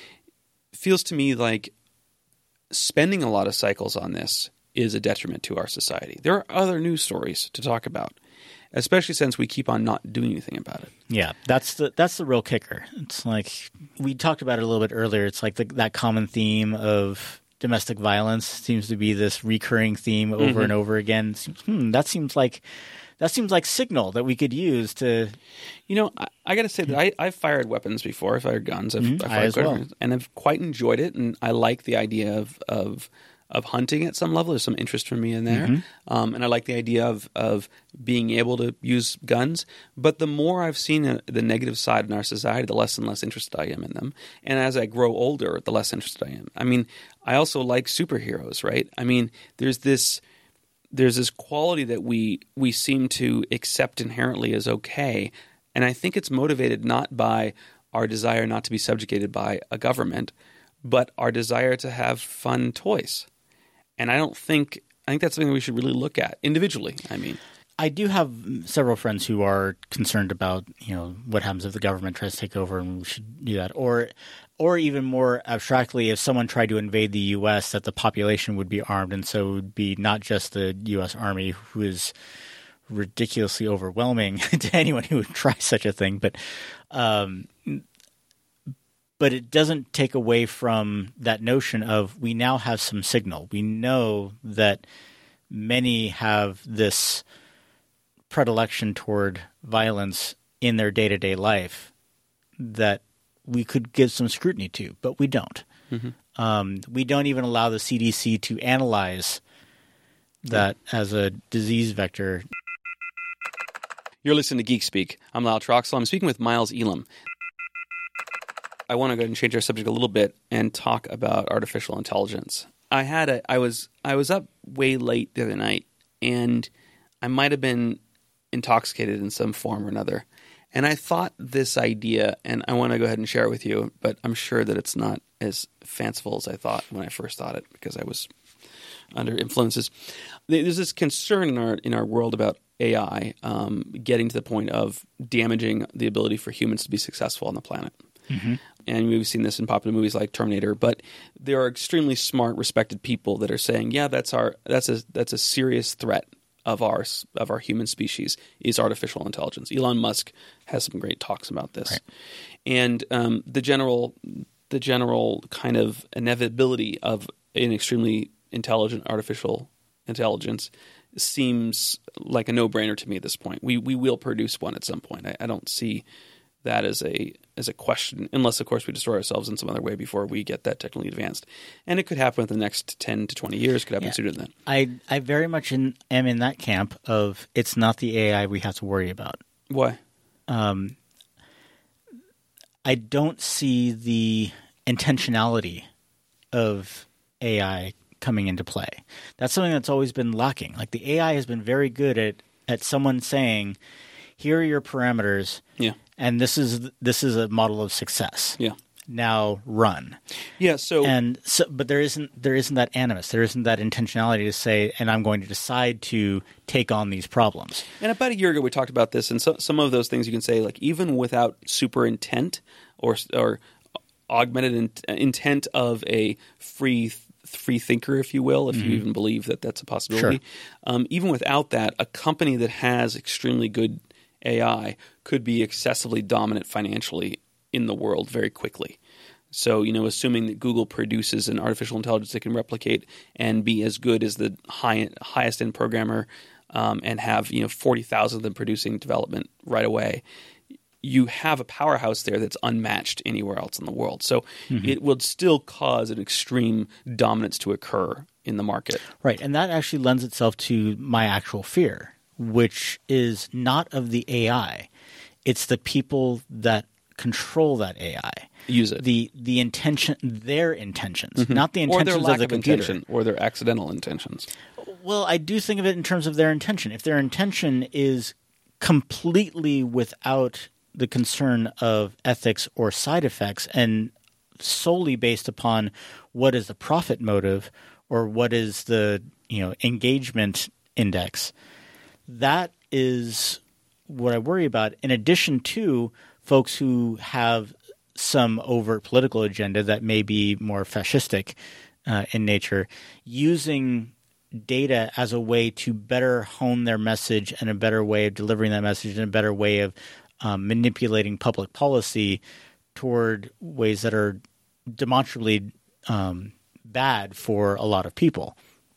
S1: It feels to me like spending a lot of cycles on this is a detriment to our society. There are other news stories to talk about, especially since we keep on not doing anything about it.
S2: Yeah, that's the that's the real kicker. It's like we talked about it a little bit earlier. It's like the, that common theme of domestic violence seems to be this recurring theme over mm-hmm. and over again. Seems, hmm, that seems like that seems like signal that we could use to.
S1: You know, I, I got to say that I, I've fired weapons before. I've fired guns. I've,
S2: mm-hmm.
S1: I've fired
S2: I as well.
S1: and I've quite enjoyed it. And I like the idea of of of hunting at some level. There's some interest for me in there,
S2: mm-hmm.
S1: um, and I like the idea of of being able to use guns. But the more I've seen a, the negative side in our society, the less and less interested I am in them. And as I grow older, the less interested I am. I mean, I also like superheroes, right? I mean, there's this there's this quality that we we seem to accept inherently as okay, and I think it's motivated not by our desire not to be subjugated by a government, but our desire to have fun toys. And I don't think I think that's something we should really look at individually. I mean,
S2: I do have several friends who are concerned about, you know, what happens if the government tries to take over, and we should do that, or or even more abstractly, if someone tried to invade the U S, that the population would be armed, and so it would be not just the U S Army, who is ridiculously overwhelming to anyone who would try such a thing, but um, but it doesn't take away from that notion of we now have some signal. We know that many have this predilection toward violence in their day-to-day life that we could give some scrutiny to, but we don't. Mm-hmm. Um, we don't even allow the C D C to analyze that yeah. as a disease vector.
S1: You're listening to Geek Speak. I'm Lyle Troxel. I'm speaking with Miles Elam. I want to go ahead and change our subject a little bit and talk about artificial intelligence. I had a, I was, I was up way late the other night, and I might have been intoxicated in some form or another. And I thought this idea, and I want to go ahead and share it with you, but I'm sure that it's not as fanciful as I thought when I first thought it, because I was under influences. There's this concern in our in our world about A I um, getting to the point of damaging the ability for humans to be successful on the planet. Mm-hmm. And we've seen this in popular movies like Terminator. But there are extremely smart, respected people that are saying, "Yeah, that's our that's a that's a serious threat of our of our human species is artificial intelligence." Elon Musk has some great talks about this, right. and um, the general the general kind of inevitability of an extremely intelligent artificial intelligence seems like a no-brainer to me at this point. We we will produce one at some point. I, I don't see that as a as a question, unless of course we destroy ourselves in some other way before we get that technically advanced. And it could happen within the next ten to twenty years. It could happen yeah. sooner than that.
S2: I I very much in, am in that camp of it's not the A I we have to worry about.
S1: Why?
S2: Um, I don't see the intentionality of A I coming into play. That's something that's always been lacking. Like the A I has been very good at at someone saying, "Here are your parameters,
S1: yeah,
S2: and this is this is a model of success.
S1: Yeah,
S2: now run."
S1: Yeah. So
S2: and so, but there isn't there isn't that animus. There isn't that intentionality to say, "And I'm going to decide to take on these problems."
S1: And about a year ago, we talked about this, and so, some of those things you can say, like even without super intent or or augmented in, intent of a free. free thinker, if you will, if mm-hmm. you even believe that that's a possibility.
S2: Sure.
S1: Um, even without that, a company that has extremely good A I could be excessively dominant financially in the world very quickly. So, you know, assuming that Google produces an artificial intelligence that can replicate and be as good as the high, highest end programmer um, and have, you know, forty thousand of them producing development right away, you have a powerhouse there that's unmatched anywhere else in the world. So mm-hmm. it would still cause an extreme dominance to occur in the market.
S2: Right. And that actually lends itself to my actual fear, which is not of the A I. It's the people that control that A I.
S1: Use it.
S2: The the intention, their intentions, mm-hmm. not the intentions
S1: or their lack
S2: of the
S1: of
S2: computer.
S1: Intention, or their accidental intentions.
S2: Well, I do think of it in terms of their intention. If their intention is completely without the concern of ethics or side effects and solely based upon what is the profit motive or what is the, you know, engagement index, that is what I worry about, in addition to folks who have some overt political agenda that may be more fascistic uh, in nature, using data as a way to better hone their message and a better way of delivering that message and a better way of Um, manipulating public policy toward ways that are demonstrably um, bad for a lot of people.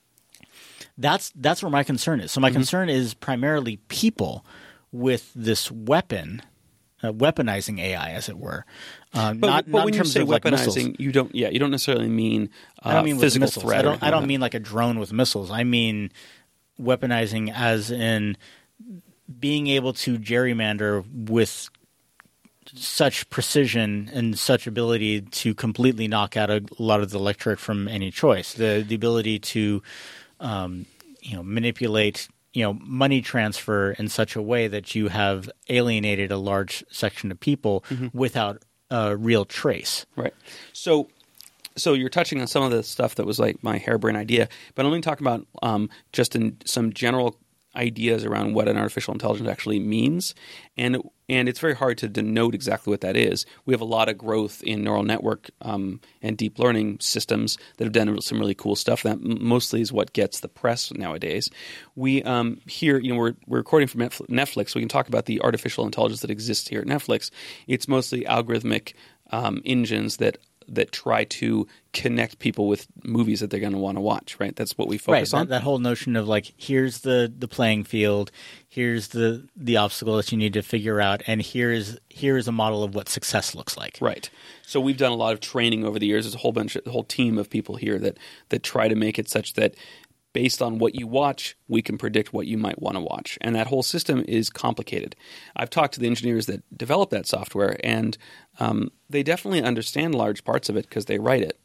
S2: That's that's where my concern is. So my mm-hmm. concern is primarily people with this weapon, uh, weaponizing A I, as it were. Um,
S1: but
S2: not,
S1: but
S2: not
S1: when
S2: in
S1: you
S2: terms
S1: say
S2: of like
S1: weaponizing,
S2: missiles.
S1: you don't. Yeah, you don't necessarily mean, uh,
S2: I don't mean
S1: physical
S2: missiles.
S1: threat.
S2: I don't. I don't
S1: like
S2: mean like a drone with missiles. I mean weaponizing as in being able to gerrymander with such precision and such ability to completely knock out a lot of the electorate from any choice. The the ability to um, you know manipulate you know money transfer in such a way that you have alienated a large section of people mm-hmm. without a real trace.
S1: Right. So. So you're touching on some of the stuff that was like my harebrained idea, but I'm only talking about um, just in some general ideas around what an artificial intelligence actually means, and and it's very hard to denote exactly what that is. We have a lot of growth in neural network um, and deep learning systems that have done some really cool stuff. That mostly is what gets the press nowadays. We um, here, you know, we're we're recording from Netflix, so we can talk about the artificial intelligence that exists here at Netflix. It's mostly algorithmic um, engines that. that try to connect people with movies that they're going to want to watch, right? That's what we focus
S2: right,
S1: on.
S2: That, that whole notion of like, here's the, the playing field, here's the, the obstacle that you need to figure out, and here is here is a model of what success looks like.
S1: Right. So we've done a lot of training over the years. There's a whole bunch, a whole team of people here that that try to make it such that based on what you watch, we can predict what you might want to watch. And that whole system is complicated. I've talked to the engineers that develop that software, and um, they definitely understand large parts of it because they write it.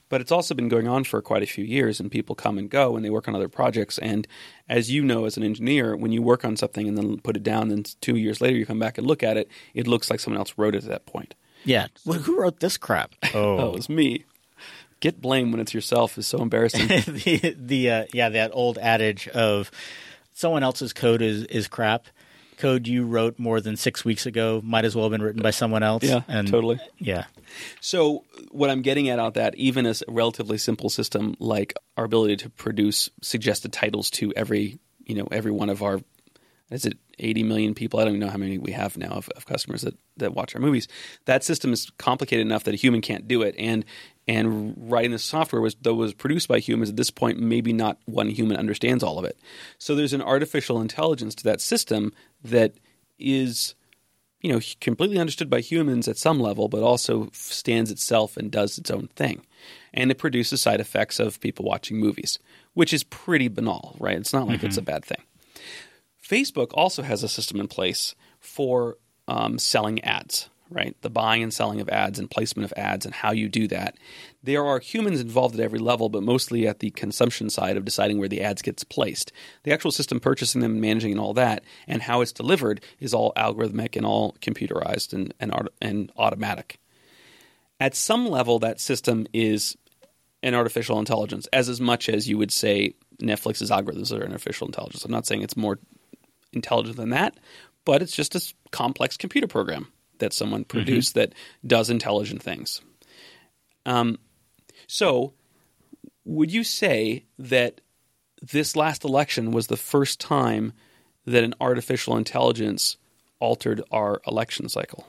S1: But it's also been going on for quite a few years, and people come and go, and they work on other projects. And as you know, as an engineer, when you work on something and then put it down, and two years later you come back and look at it, it looks like someone else wrote it at that point.
S2: Yeah. Well, who wrote this crap?
S1: Oh, oh it was me. Get blamed when it's yourself is so embarrassing.
S2: the the uh, yeah, that old adage of someone else's code is, is crap. Code you wrote more than six weeks ago might as well have been written by someone else.
S1: Yeah,
S2: and,
S1: totally.
S2: Yeah.
S1: So what I'm getting at out that, even as a relatively simple system like our ability to produce suggested titles to every, you know, every one of our, is it eighty million people? I don't even know how many we have now of, of customers that, that watch our movies. That system is complicated enough that a human can't do it. And and writing the software was though was produced by humans at this point, maybe not one human understands all of it. So there's an artificial intelligence to that system that is, you know, completely understood by humans at some level, but also stands itself and does its own thing. And it produces side effects of people watching movies, which is pretty banal, right? It's not like mm-hmm. it's a bad thing. Facebook also has a system in place for um, selling ads, right? The buying and selling of ads and placement of ads and how you do that. There are humans involved at every level, but mostly at the consumption side of deciding where the ads gets placed. The actual system purchasing them and managing and all that and how it's delivered is all algorithmic and all computerized and, and, and automatic. At some level, that system is an artificial intelligence, as as much as you would say Netflix's algorithms are an artificial intelligence. I'm not saying it's more intelligent than that, but it's just a complex computer program that someone produced mm-hmm. that does intelligent things. Um, so would you say that this last election was the first time that an artificial intelligence altered our election cycle?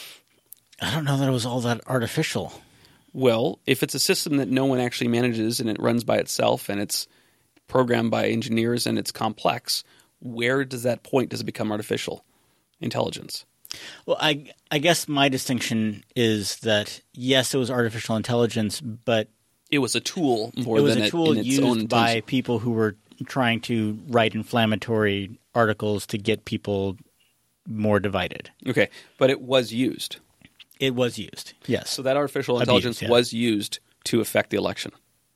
S2: I don't know that it was all that artificial.
S1: Well, if it's a system that no one actually manages and it runs by itself and it's programmed by engineers and it's complex, where does that point does it become artificial intelligence?
S2: Well, I I guess my distinction is that yes, it was artificial intelligence, but
S1: it was a tool more
S2: it was
S1: than
S2: a tool
S1: it, in its
S2: used
S1: own
S2: by
S1: intention.
S2: people who were trying to write inflammatory articles to get people more divided.
S1: Okay, but it was used.
S2: It was used. Yes.
S1: So that artificial intelligence
S2: Abused, yeah.
S1: was used to affect the election.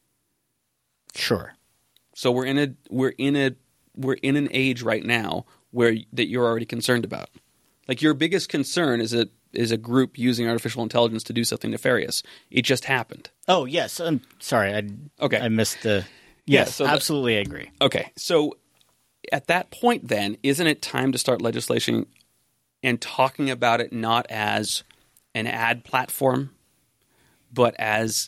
S2: Sure.
S1: So we're in a we're in a we're in an age right now where that you're already concerned about. Like your biggest concern is a is a group using artificial intelligence to do something nefarious. It just happened.
S2: Oh yes. I'm sorry. I
S1: okay.
S2: I missed the.
S1: Yeah,
S2: yes,
S1: so
S2: absolutely,
S1: the,
S2: I agree.
S1: Okay, so at that point, then, isn't it time to start legislation and talking about it not as an ad platform, but as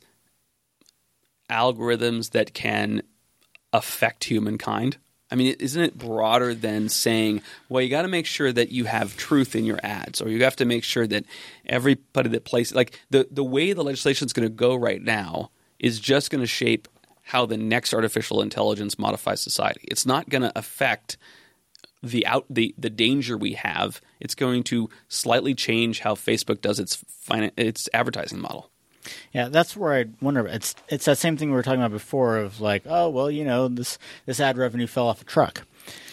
S1: algorithms that can affect humankind? I mean, isn't it broader than saying, well, you got to make sure that you have truth in your ads, or you have to make sure that everybody that places – like the, the way the legislation is going to go right now is just going to shape how the next artificial intelligence modifies society. It's not going to affect the out the, the danger we have. It's going to slightly change how Facebook does its finan- its advertising model.
S2: Yeah, that's where I wonder. It's it's that same thing we were talking about before of like, oh, well, you know, this this ad revenue fell off a truck.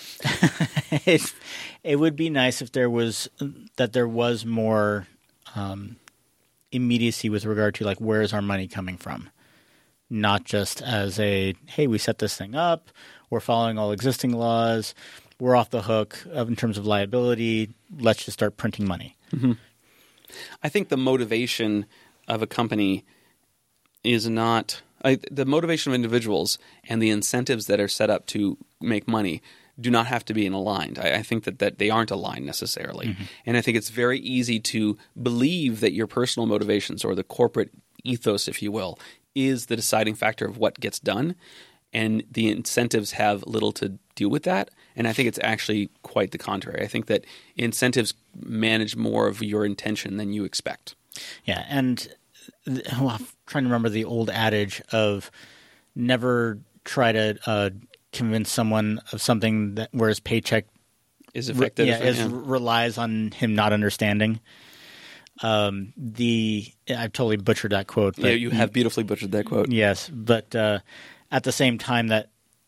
S2: it, it would be nice if there was that there was more um, immediacy with regard to like where is our money coming from, not just as a hey, we set this thing up, we're following all existing laws, we're off the hook in terms of liability. Let's just start printing money.
S1: Mm-hmm. I think the motivation of a company is not I, the motivation of individuals and the incentives that are set up to make money do not have to be aligned. I, I think that, that they aren't aligned necessarily. Mm-hmm. And I think it's very easy to believe that your personal motivations or the corporate ethos, if you will, is the deciding factor of what gets done. And the incentives have little to do with that. And I think it's actually quite the contrary. I think that incentives manage more of your intention than you expect.
S2: Yeah, and well, I'm trying to remember the old adage of never try to uh, convince someone of something that where his paycheck
S1: is affected.
S2: Re- yeah, is,
S1: yeah.
S2: relies on him not understanding. Um, the I've totally butchered that quote. But
S1: yeah, you have beautifully butchered that quote.
S2: Yes, but uh, at the same time that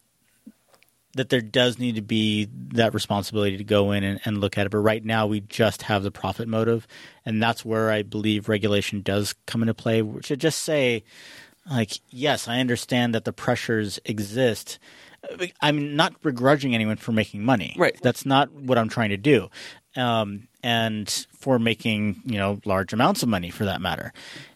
S2: that there does need to be that responsibility to go in and, and look at it. But right now we just have the profit motive, and that's where I believe regulation does come into play. We should just say, like, yes, I understand that the pressures exist. I'm not begrudging anyone for making money.
S1: Right.
S2: That's not what I'm trying to do. Um, and for making, you know, large amounts of money for that matter.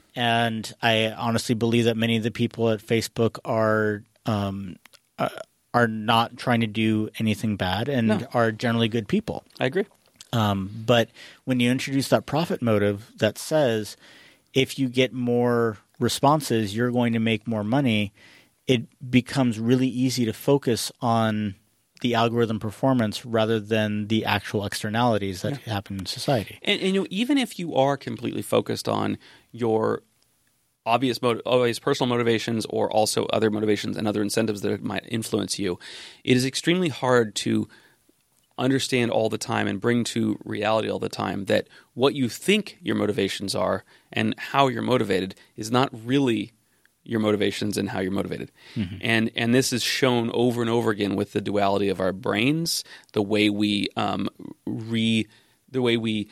S2: And I honestly believe that many of the people at Facebook are um, uh, are not trying to do anything bad and
S1: No.
S2: are generally good people.
S1: I agree.
S2: Um, but when you introduce that profit motive that says if you get more responses, you're going to make more money, it becomes really easy to focus on the algorithm performance rather than the actual externalities that yeah. happen in society.
S1: And, and you know, even if you are completely focused on your obvious, motiv- obvious personal motivations or also other motivations and other incentives that might influence you, it is extremely hard to understand all the time and bring to reality all the time that what you think your motivations are and how you're motivated is not really your motivations and how you're motivated. Mm-hmm. And and this is shown over and over again with the duality of our brains, the way we um, re the way we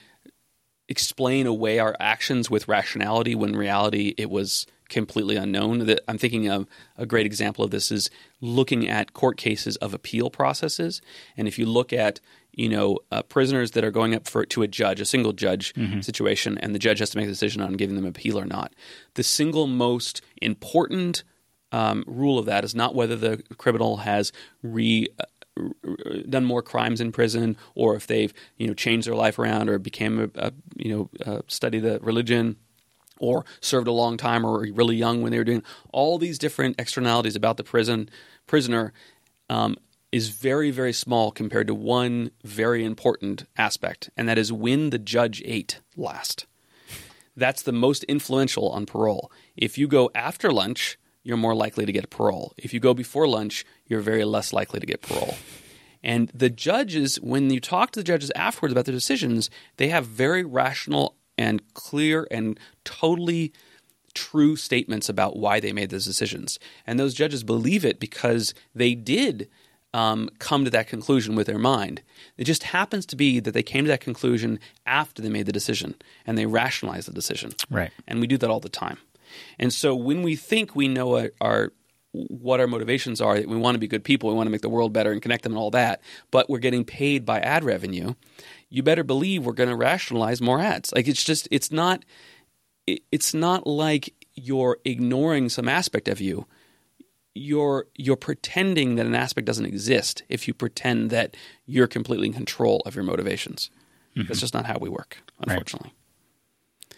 S1: explain away our actions with rationality when in reality it was completely unknown. That I'm thinking of a great example of this is looking at court cases of appeal processes. And if you look at you know, uh, prisoners that are going up for to a judge, a single judge mm-hmm. situation, and the judge has to make a decision on giving them appeal or not. The single most important um, rule of that is not whether the criminal has re uh, done more crimes in prison, or if they've you know changed their life around, or became a, a you know uh, study the religion, or served a long time, or were really young when they were doing all these different externalities about the prison prisoner. Um, is very, very small compared to one very important aspect, and that is when the judge ate last. That's the most influential on parole. If you go after lunch, you're more likely to get parole. If you go before lunch, you're very less likely to get parole. And the judges, when you talk to the judges afterwards about their decisions, they have very rational and clear and totally true statements about why they made those decisions. And those judges believe it because they did Um, come to that conclusion with their mind. It just happens to be that they came to that conclusion after they made the decision, and they rationalized the decision.
S2: Right.
S1: And we do that all the time. And so when we think we know our, our what our motivations are, that we want to be good people, we want to make the world better and connect them and all that, but we're getting paid by ad revenue, you better believe we're going to rationalize more ads. Like it's just it's not it, it's not like you're ignoring some aspect of you. You're you're pretending that an aspect doesn't exist if you pretend that you're completely in control of your motivations. Mm-hmm. That's just not how we work, unfortunately. Right.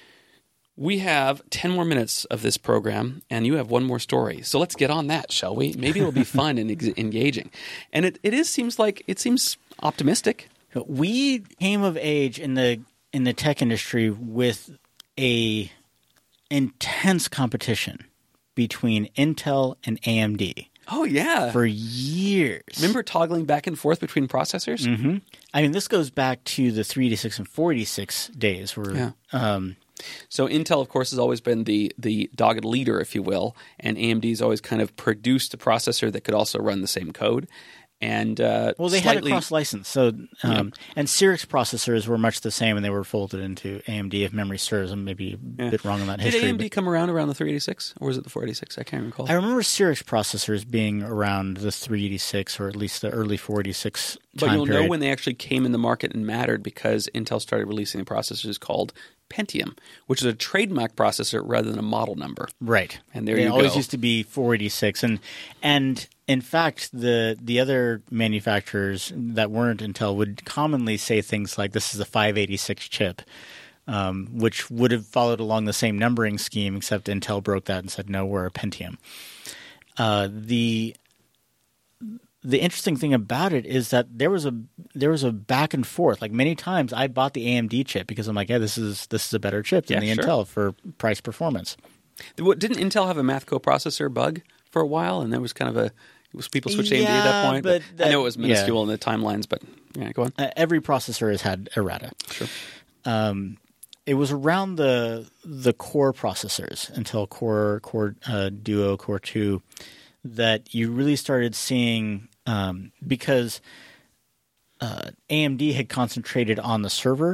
S1: We have ten more minutes of this program, and you have one more story. So let's get on that, shall we? Maybe it'll be fun and ex- engaging. And it, it is seems like it seems optimistic.
S2: We came of age in the in the tech industry with a intense competition between Intel and A M D.
S1: Oh, yeah.
S2: For years.
S1: Remember toggling back and forth between processors?
S2: Mm-hmm. I mean, this goes back to the three eighty-six and four eighty-six days. Where,
S1: yeah.
S2: um,
S1: so Intel, of course, has always been the, the dogged leader, if you will, and A M D's always kind of produced a processor that could also run the same code. And uh,
S2: well, they
S1: slightly,
S2: had a cross license. So, um,
S1: yeah.
S2: and Cyrix processors were much the same, and they were folded into A M D, if memory serves. I'm maybe a
S1: yeah.
S2: bit wrong on that
S1: Did
S2: history.
S1: Did A M D
S2: but...
S1: come around around the three eighty-six, or was it the four eighty-six? I can't recall.
S2: I remember Cyrix processors being around the three eighty-six, or at least the early four eighty-six time
S1: But you'll
S2: period.
S1: know when they actually came in the market and mattered because Intel started releasing processors called Pentium, which is a trademark processor rather than a model number.
S2: Right.
S1: And there
S2: they
S1: you go.
S2: It always used to be four eighty-six. And and in fact, the the other manufacturers that weren't Intel would commonly say things like, this is a five eighty-six chip, um, which would have followed along the same numbering scheme, except Intel broke that and said, no, we're a Pentium. Uh, the The interesting thing about it is that there was a there was a back and forth. Like many times, I bought the A M D chip because I'm like, yeah, this is this is a better chip than
S1: yeah,
S2: the
S1: sure.
S2: Intel for price performance.
S1: Didn't Intel have a math coprocessor bug for a while, and there was kind of a was people switched to A M D
S2: yeah,
S1: at that point?
S2: But that,
S1: I know it was minuscule
S2: yeah.
S1: in the timelines, but yeah, go on.
S2: Uh, every processor has had errata.
S1: Sure.
S2: Um, it was around the the Core processors, Intel Core, Core uh, Duo, Core two, that you really started seeing. Um, because uh, A M D had concentrated on the server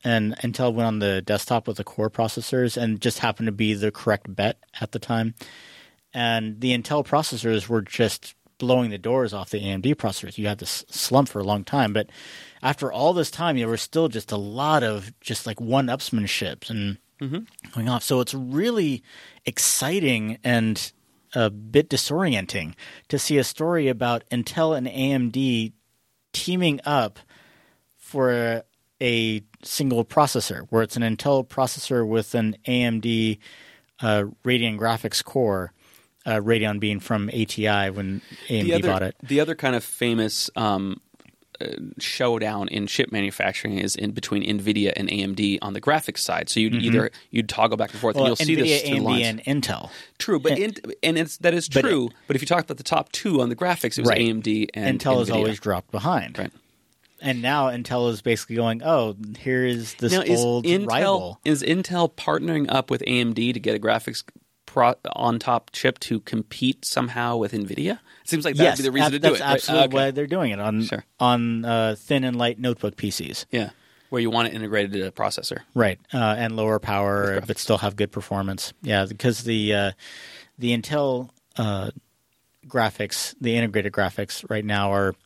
S2: and Intel went on the desktop with the Core processors and just happened to be the correct bet at the time. And the Intel processors were just blowing the doors off the A M D processors. You had this slump for a long time, but after all this time, there were still just a lot of just like one-upsmanships and mm-hmm. going off. So it's really exciting and a bit disorienting to see a story about Intel and A M D teaming up for a, a single processor, where it's an Intel processor with an A M D uh, Radeon graphics core. Uh, Radeon being from A T I when A M D
S1: the other,
S2: bought it.
S1: The other kind of famous um, uh, showdown in chip manufacturing is in between NVIDIA and A M D on the graphics side. So you'd mm-hmm. either you'd toggle back and forth,
S2: well,
S1: and you'll
S2: NVIDIA,
S1: see this
S2: A M D,
S1: lines.
S2: and Intel.
S1: True, but and, in, and it's that is true. But, it, but if you talk about the top two on the graphics, it was
S2: right.
S1: A M D and
S2: Intel
S1: NVIDIA.
S2: has always dropped behind.
S1: Right.
S2: And now Intel is basically going, oh, here is this
S1: now, is
S2: old
S1: Intel,
S2: rival.
S1: Is Intel partnering up with A M D to get a graphics pro- on-top chip to compete somehow with NVIDIA? It seems like that
S2: yes,
S1: would be the reason
S2: that,
S1: to do
S2: that's
S1: it.
S2: That's absolutely
S1: right? okay.
S2: why they're doing it on
S1: sure.
S2: on uh, thin and light notebook P Cs.
S1: Yeah, where you want it integrated to a processor.
S2: Right, uh, and lower power, but still have good performance. Yeah, because the uh, the Intel uh, graphics, the integrated graphics right now are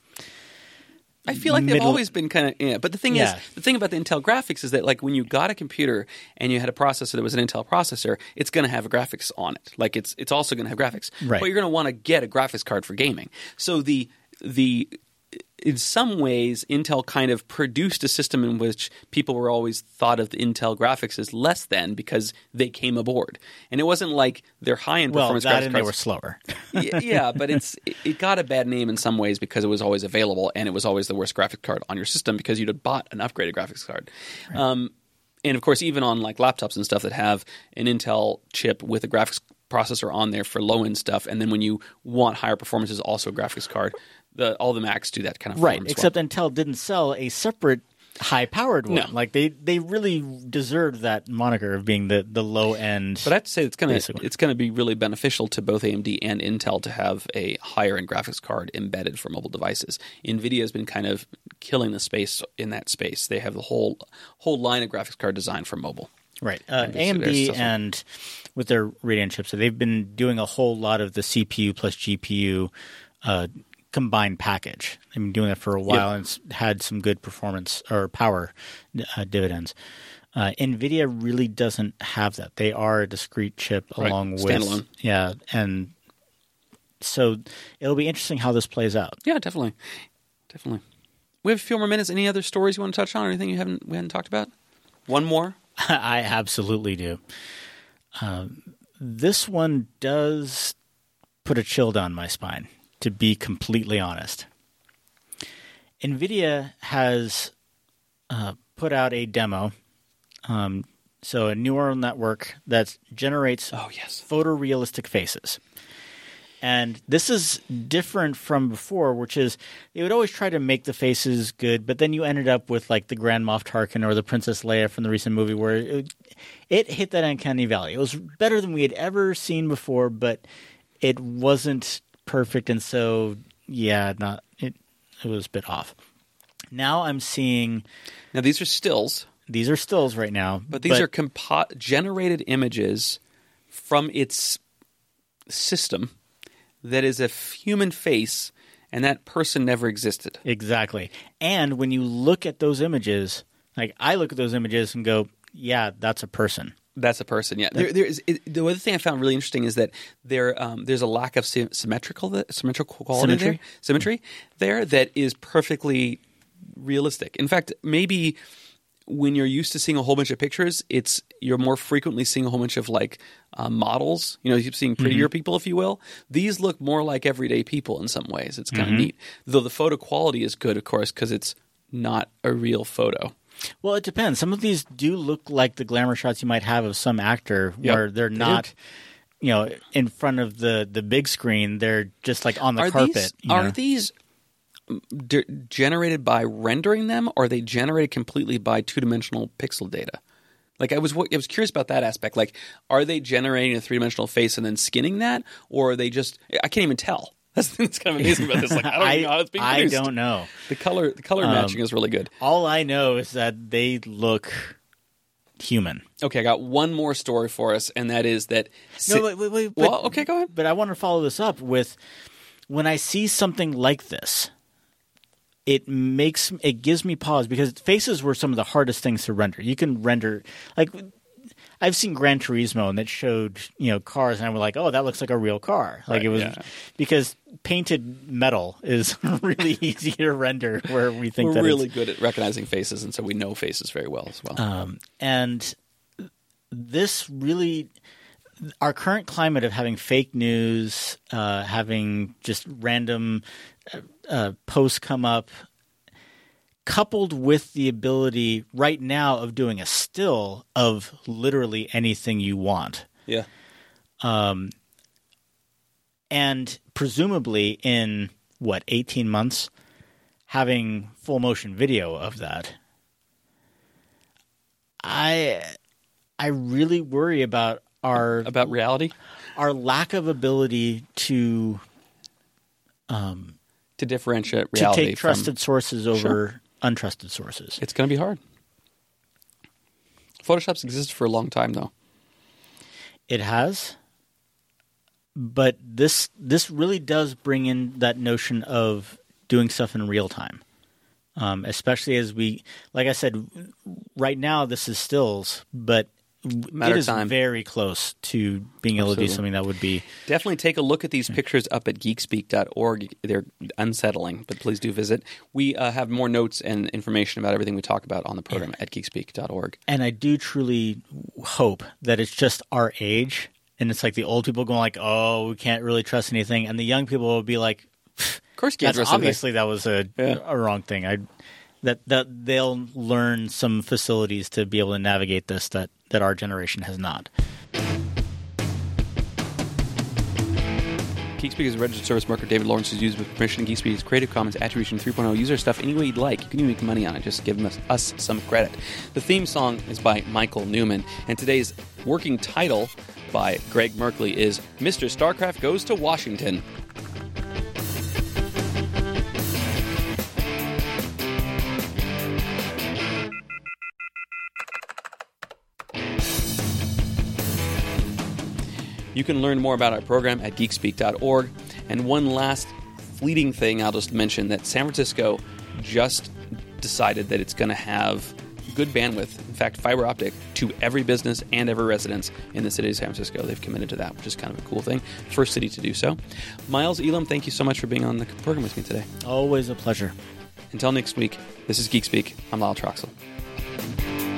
S1: I feel like they've
S2: middle,
S1: always been kind of yeah. But the thing
S2: yeah.
S1: is, the thing about the Intel graphics is that like when you got a computer and you had a processor that was an Intel processor, it's going to have graphics on it. Like it's it's also going to have graphics.
S2: Right.
S1: But you're going to want to get a graphics card for gaming. So the the in some ways, Intel kind of produced a system in which people were always thought of the Intel graphics as less than because they came aboard. And it wasn't like their high-end
S2: well,
S1: performance
S2: that
S1: graphics
S2: and
S1: cards.
S2: They were slower.
S1: yeah, yeah, but it's it, it got a bad name in some ways because it was always available and it was always the worst graphics card on your system because you'd have bought an upgraded graphics card. Right. Um, and of course, even on like laptops and stuff that have an Intel chip with a graphics processor on there for low-end stuff, and then when you want higher performance, is also a graphics card. The, all the Macs do that kind of
S2: right.
S1: As
S2: except
S1: well.
S2: Intel didn't sell a separate high-powered one.
S1: No.
S2: Like they, they really deserved that moniker of being the, the low end.
S1: But I have to say it's going to it's going to be really beneficial to both A M D and Intel to have a higher-end graphics card embedded for mobile devices. NVIDIA has been kind of killing the space in that space. They have the whole whole line of graphics card designed for mobile.
S2: Right. Uh, A M D and with their Radeon chips, so they've been doing a whole lot of the C P U plus G P U uh, combined package. They've been doing that for a while, yep. and it's had some good performance or power uh, dividends. Uh, NVIDIA really doesn't have that. They are a discrete chip
S1: right.
S2: along with
S1: standalone.
S2: Yeah, and so it'll be interesting how this plays out.
S1: Yeah, definitely, definitely. We have a few more minutes. Any other stories you want to touch on, or anything you haven't we haven't talked about? One more.
S2: I absolutely do. Uh, this one does put a chill down my spine, to be completely honest. NVIDIA has uh, put out a demo, um, so a neural network that generates
S1: oh, yes.
S2: photorealistic faces. And this is different from before, which is they would always try to make the faces good, but then you ended up with like the Grand Moff Tarkin or the Princess Leia from the recent movie where it, it hit that uncanny valley. It was better than we had ever seen before, but it wasn't perfect, and so yeah, not it. It was a bit off. Now I'm seeing.
S1: Now these are stills.
S2: These are stills right now,
S1: but these but, are compo- generated images from its system. That is a human face, and that person never existed.
S2: Exactly. And when you look at those images, like I look at those images and go, yeah, that's a person.
S1: That's a person, yeah. There, there is, it, the other thing I found really interesting is that there um, there's a lack of sy- symmetrical symmetrical quality
S2: Symmetry?
S1: there, symmetry there that is perfectly realistic. In fact, maybe when you're used to seeing a whole bunch of pictures, it's you're more frequently seeing a whole bunch of like uh, models. You know, you're seeing prettier mm-hmm. people, if you will. These look more like everyday people in some ways. It's kind of mm-hmm. neat. Though the photo quality is good, of course, because it's not a real photo.
S2: Well, it depends. Some of these do look like the glamour shots you might have of some actor
S1: yep.
S2: where they're not, they you know, in front of the, the big screen. They're just like on the
S1: are
S2: carpet.
S1: These,
S2: you
S1: are
S2: know?
S1: these d- generated by rendering them, or are they generated completely by two-dimensional pixel data? Like I was, I was curious about that aspect. Like, are they generating a three-dimensional face and then skinning that, or are they just? I can't even tell. That's the thing that's kind of amazing about this. Like, I don't even know how it's being
S2: I
S1: produced.
S2: don't know.
S1: The color, the color
S2: Um,
S1: matching is really good.
S2: All I know is that they look human.
S1: Okay, I got one more story for us, and that is that.
S2: No, wait, wait, wait. But,
S1: well, okay, go ahead.
S2: But I want to follow this up with when I see something like this, it makes it gives me pause because faces were some of the hardest things to render. You can render like I've seen Gran Turismo and it showed you know cars, and I was like, oh, that looks like a real car. Like
S1: Right,
S2: it was
S1: yeah.
S2: because painted metal is really easy to render. Where we think
S1: We're
S2: that
S1: really
S2: it's,
S1: good at recognizing faces, and so we know faces very well as well.
S2: Um, and this really, our current climate of having fake news, uh, having just random uh, uh, posts come up, coupled with the ability right now of doing a still of literally anything you want.
S1: yeah.
S2: Um, and presumably in, what, eighteen months, having full motion video of that. I I really worry about our
S1: About reality?
S2: our lack of ability to um,
S1: To differentiate
S2: to
S1: reality
S2: take trusted
S1: from...
S2: sources over
S1: Sure.
S2: untrusted sources.
S1: It's going to be hard. Photoshop's existed for a long time, though.
S2: It has, but this this really does bring in that notion of doing stuff in real time, um, especially as we, like I said, right now this is stills, but
S1: Matter
S2: it
S1: of
S2: is
S1: time.
S2: very close to being able to
S1: Absolutely.
S2: do something that would be.
S1: Definitely take a look at these pictures up at geekspeak dot org. They're unsettling, but please do visit. We uh, have more notes and information about everything we talk about on the program at geekspeak dot org.
S2: And I do truly hope that it's just our age, and it's like the old people going like, "Oh, we can't really trust anything," and the young people will be like,
S1: Of course, you can't
S2: "That's
S1: trust anything.
S2: obviously that was a
S1: Yeah.
S2: a wrong thing." I that that they'll learn some facilities to be able to navigate this that that our generation has not.
S1: Geekspeak is a registered service marker David Lawrence has used with permission. Geekspeak is Creative Commons Attribution three point oh. Use our stuff any way you'd like. You can even make money on it. Just give us, us some credit. The theme song is by Michael Newman, and today's working title by Greg Merkley is Mister StarCraft Goes to Washington. You can learn more about our program at geekspeak dot org. And one last fleeting thing I'll just mention, that San Francisco just decided that it's going to have good bandwidth, in fact, fiber optic, to every business and every residence in the city of San Francisco. They've committed to that, which is kind of a cool thing. First city to do so. Miles Elam, thank you so much for being on the program with me today.
S2: Always a pleasure.
S1: Until next week, this is Geekspeak. I'm Lyle Troxel.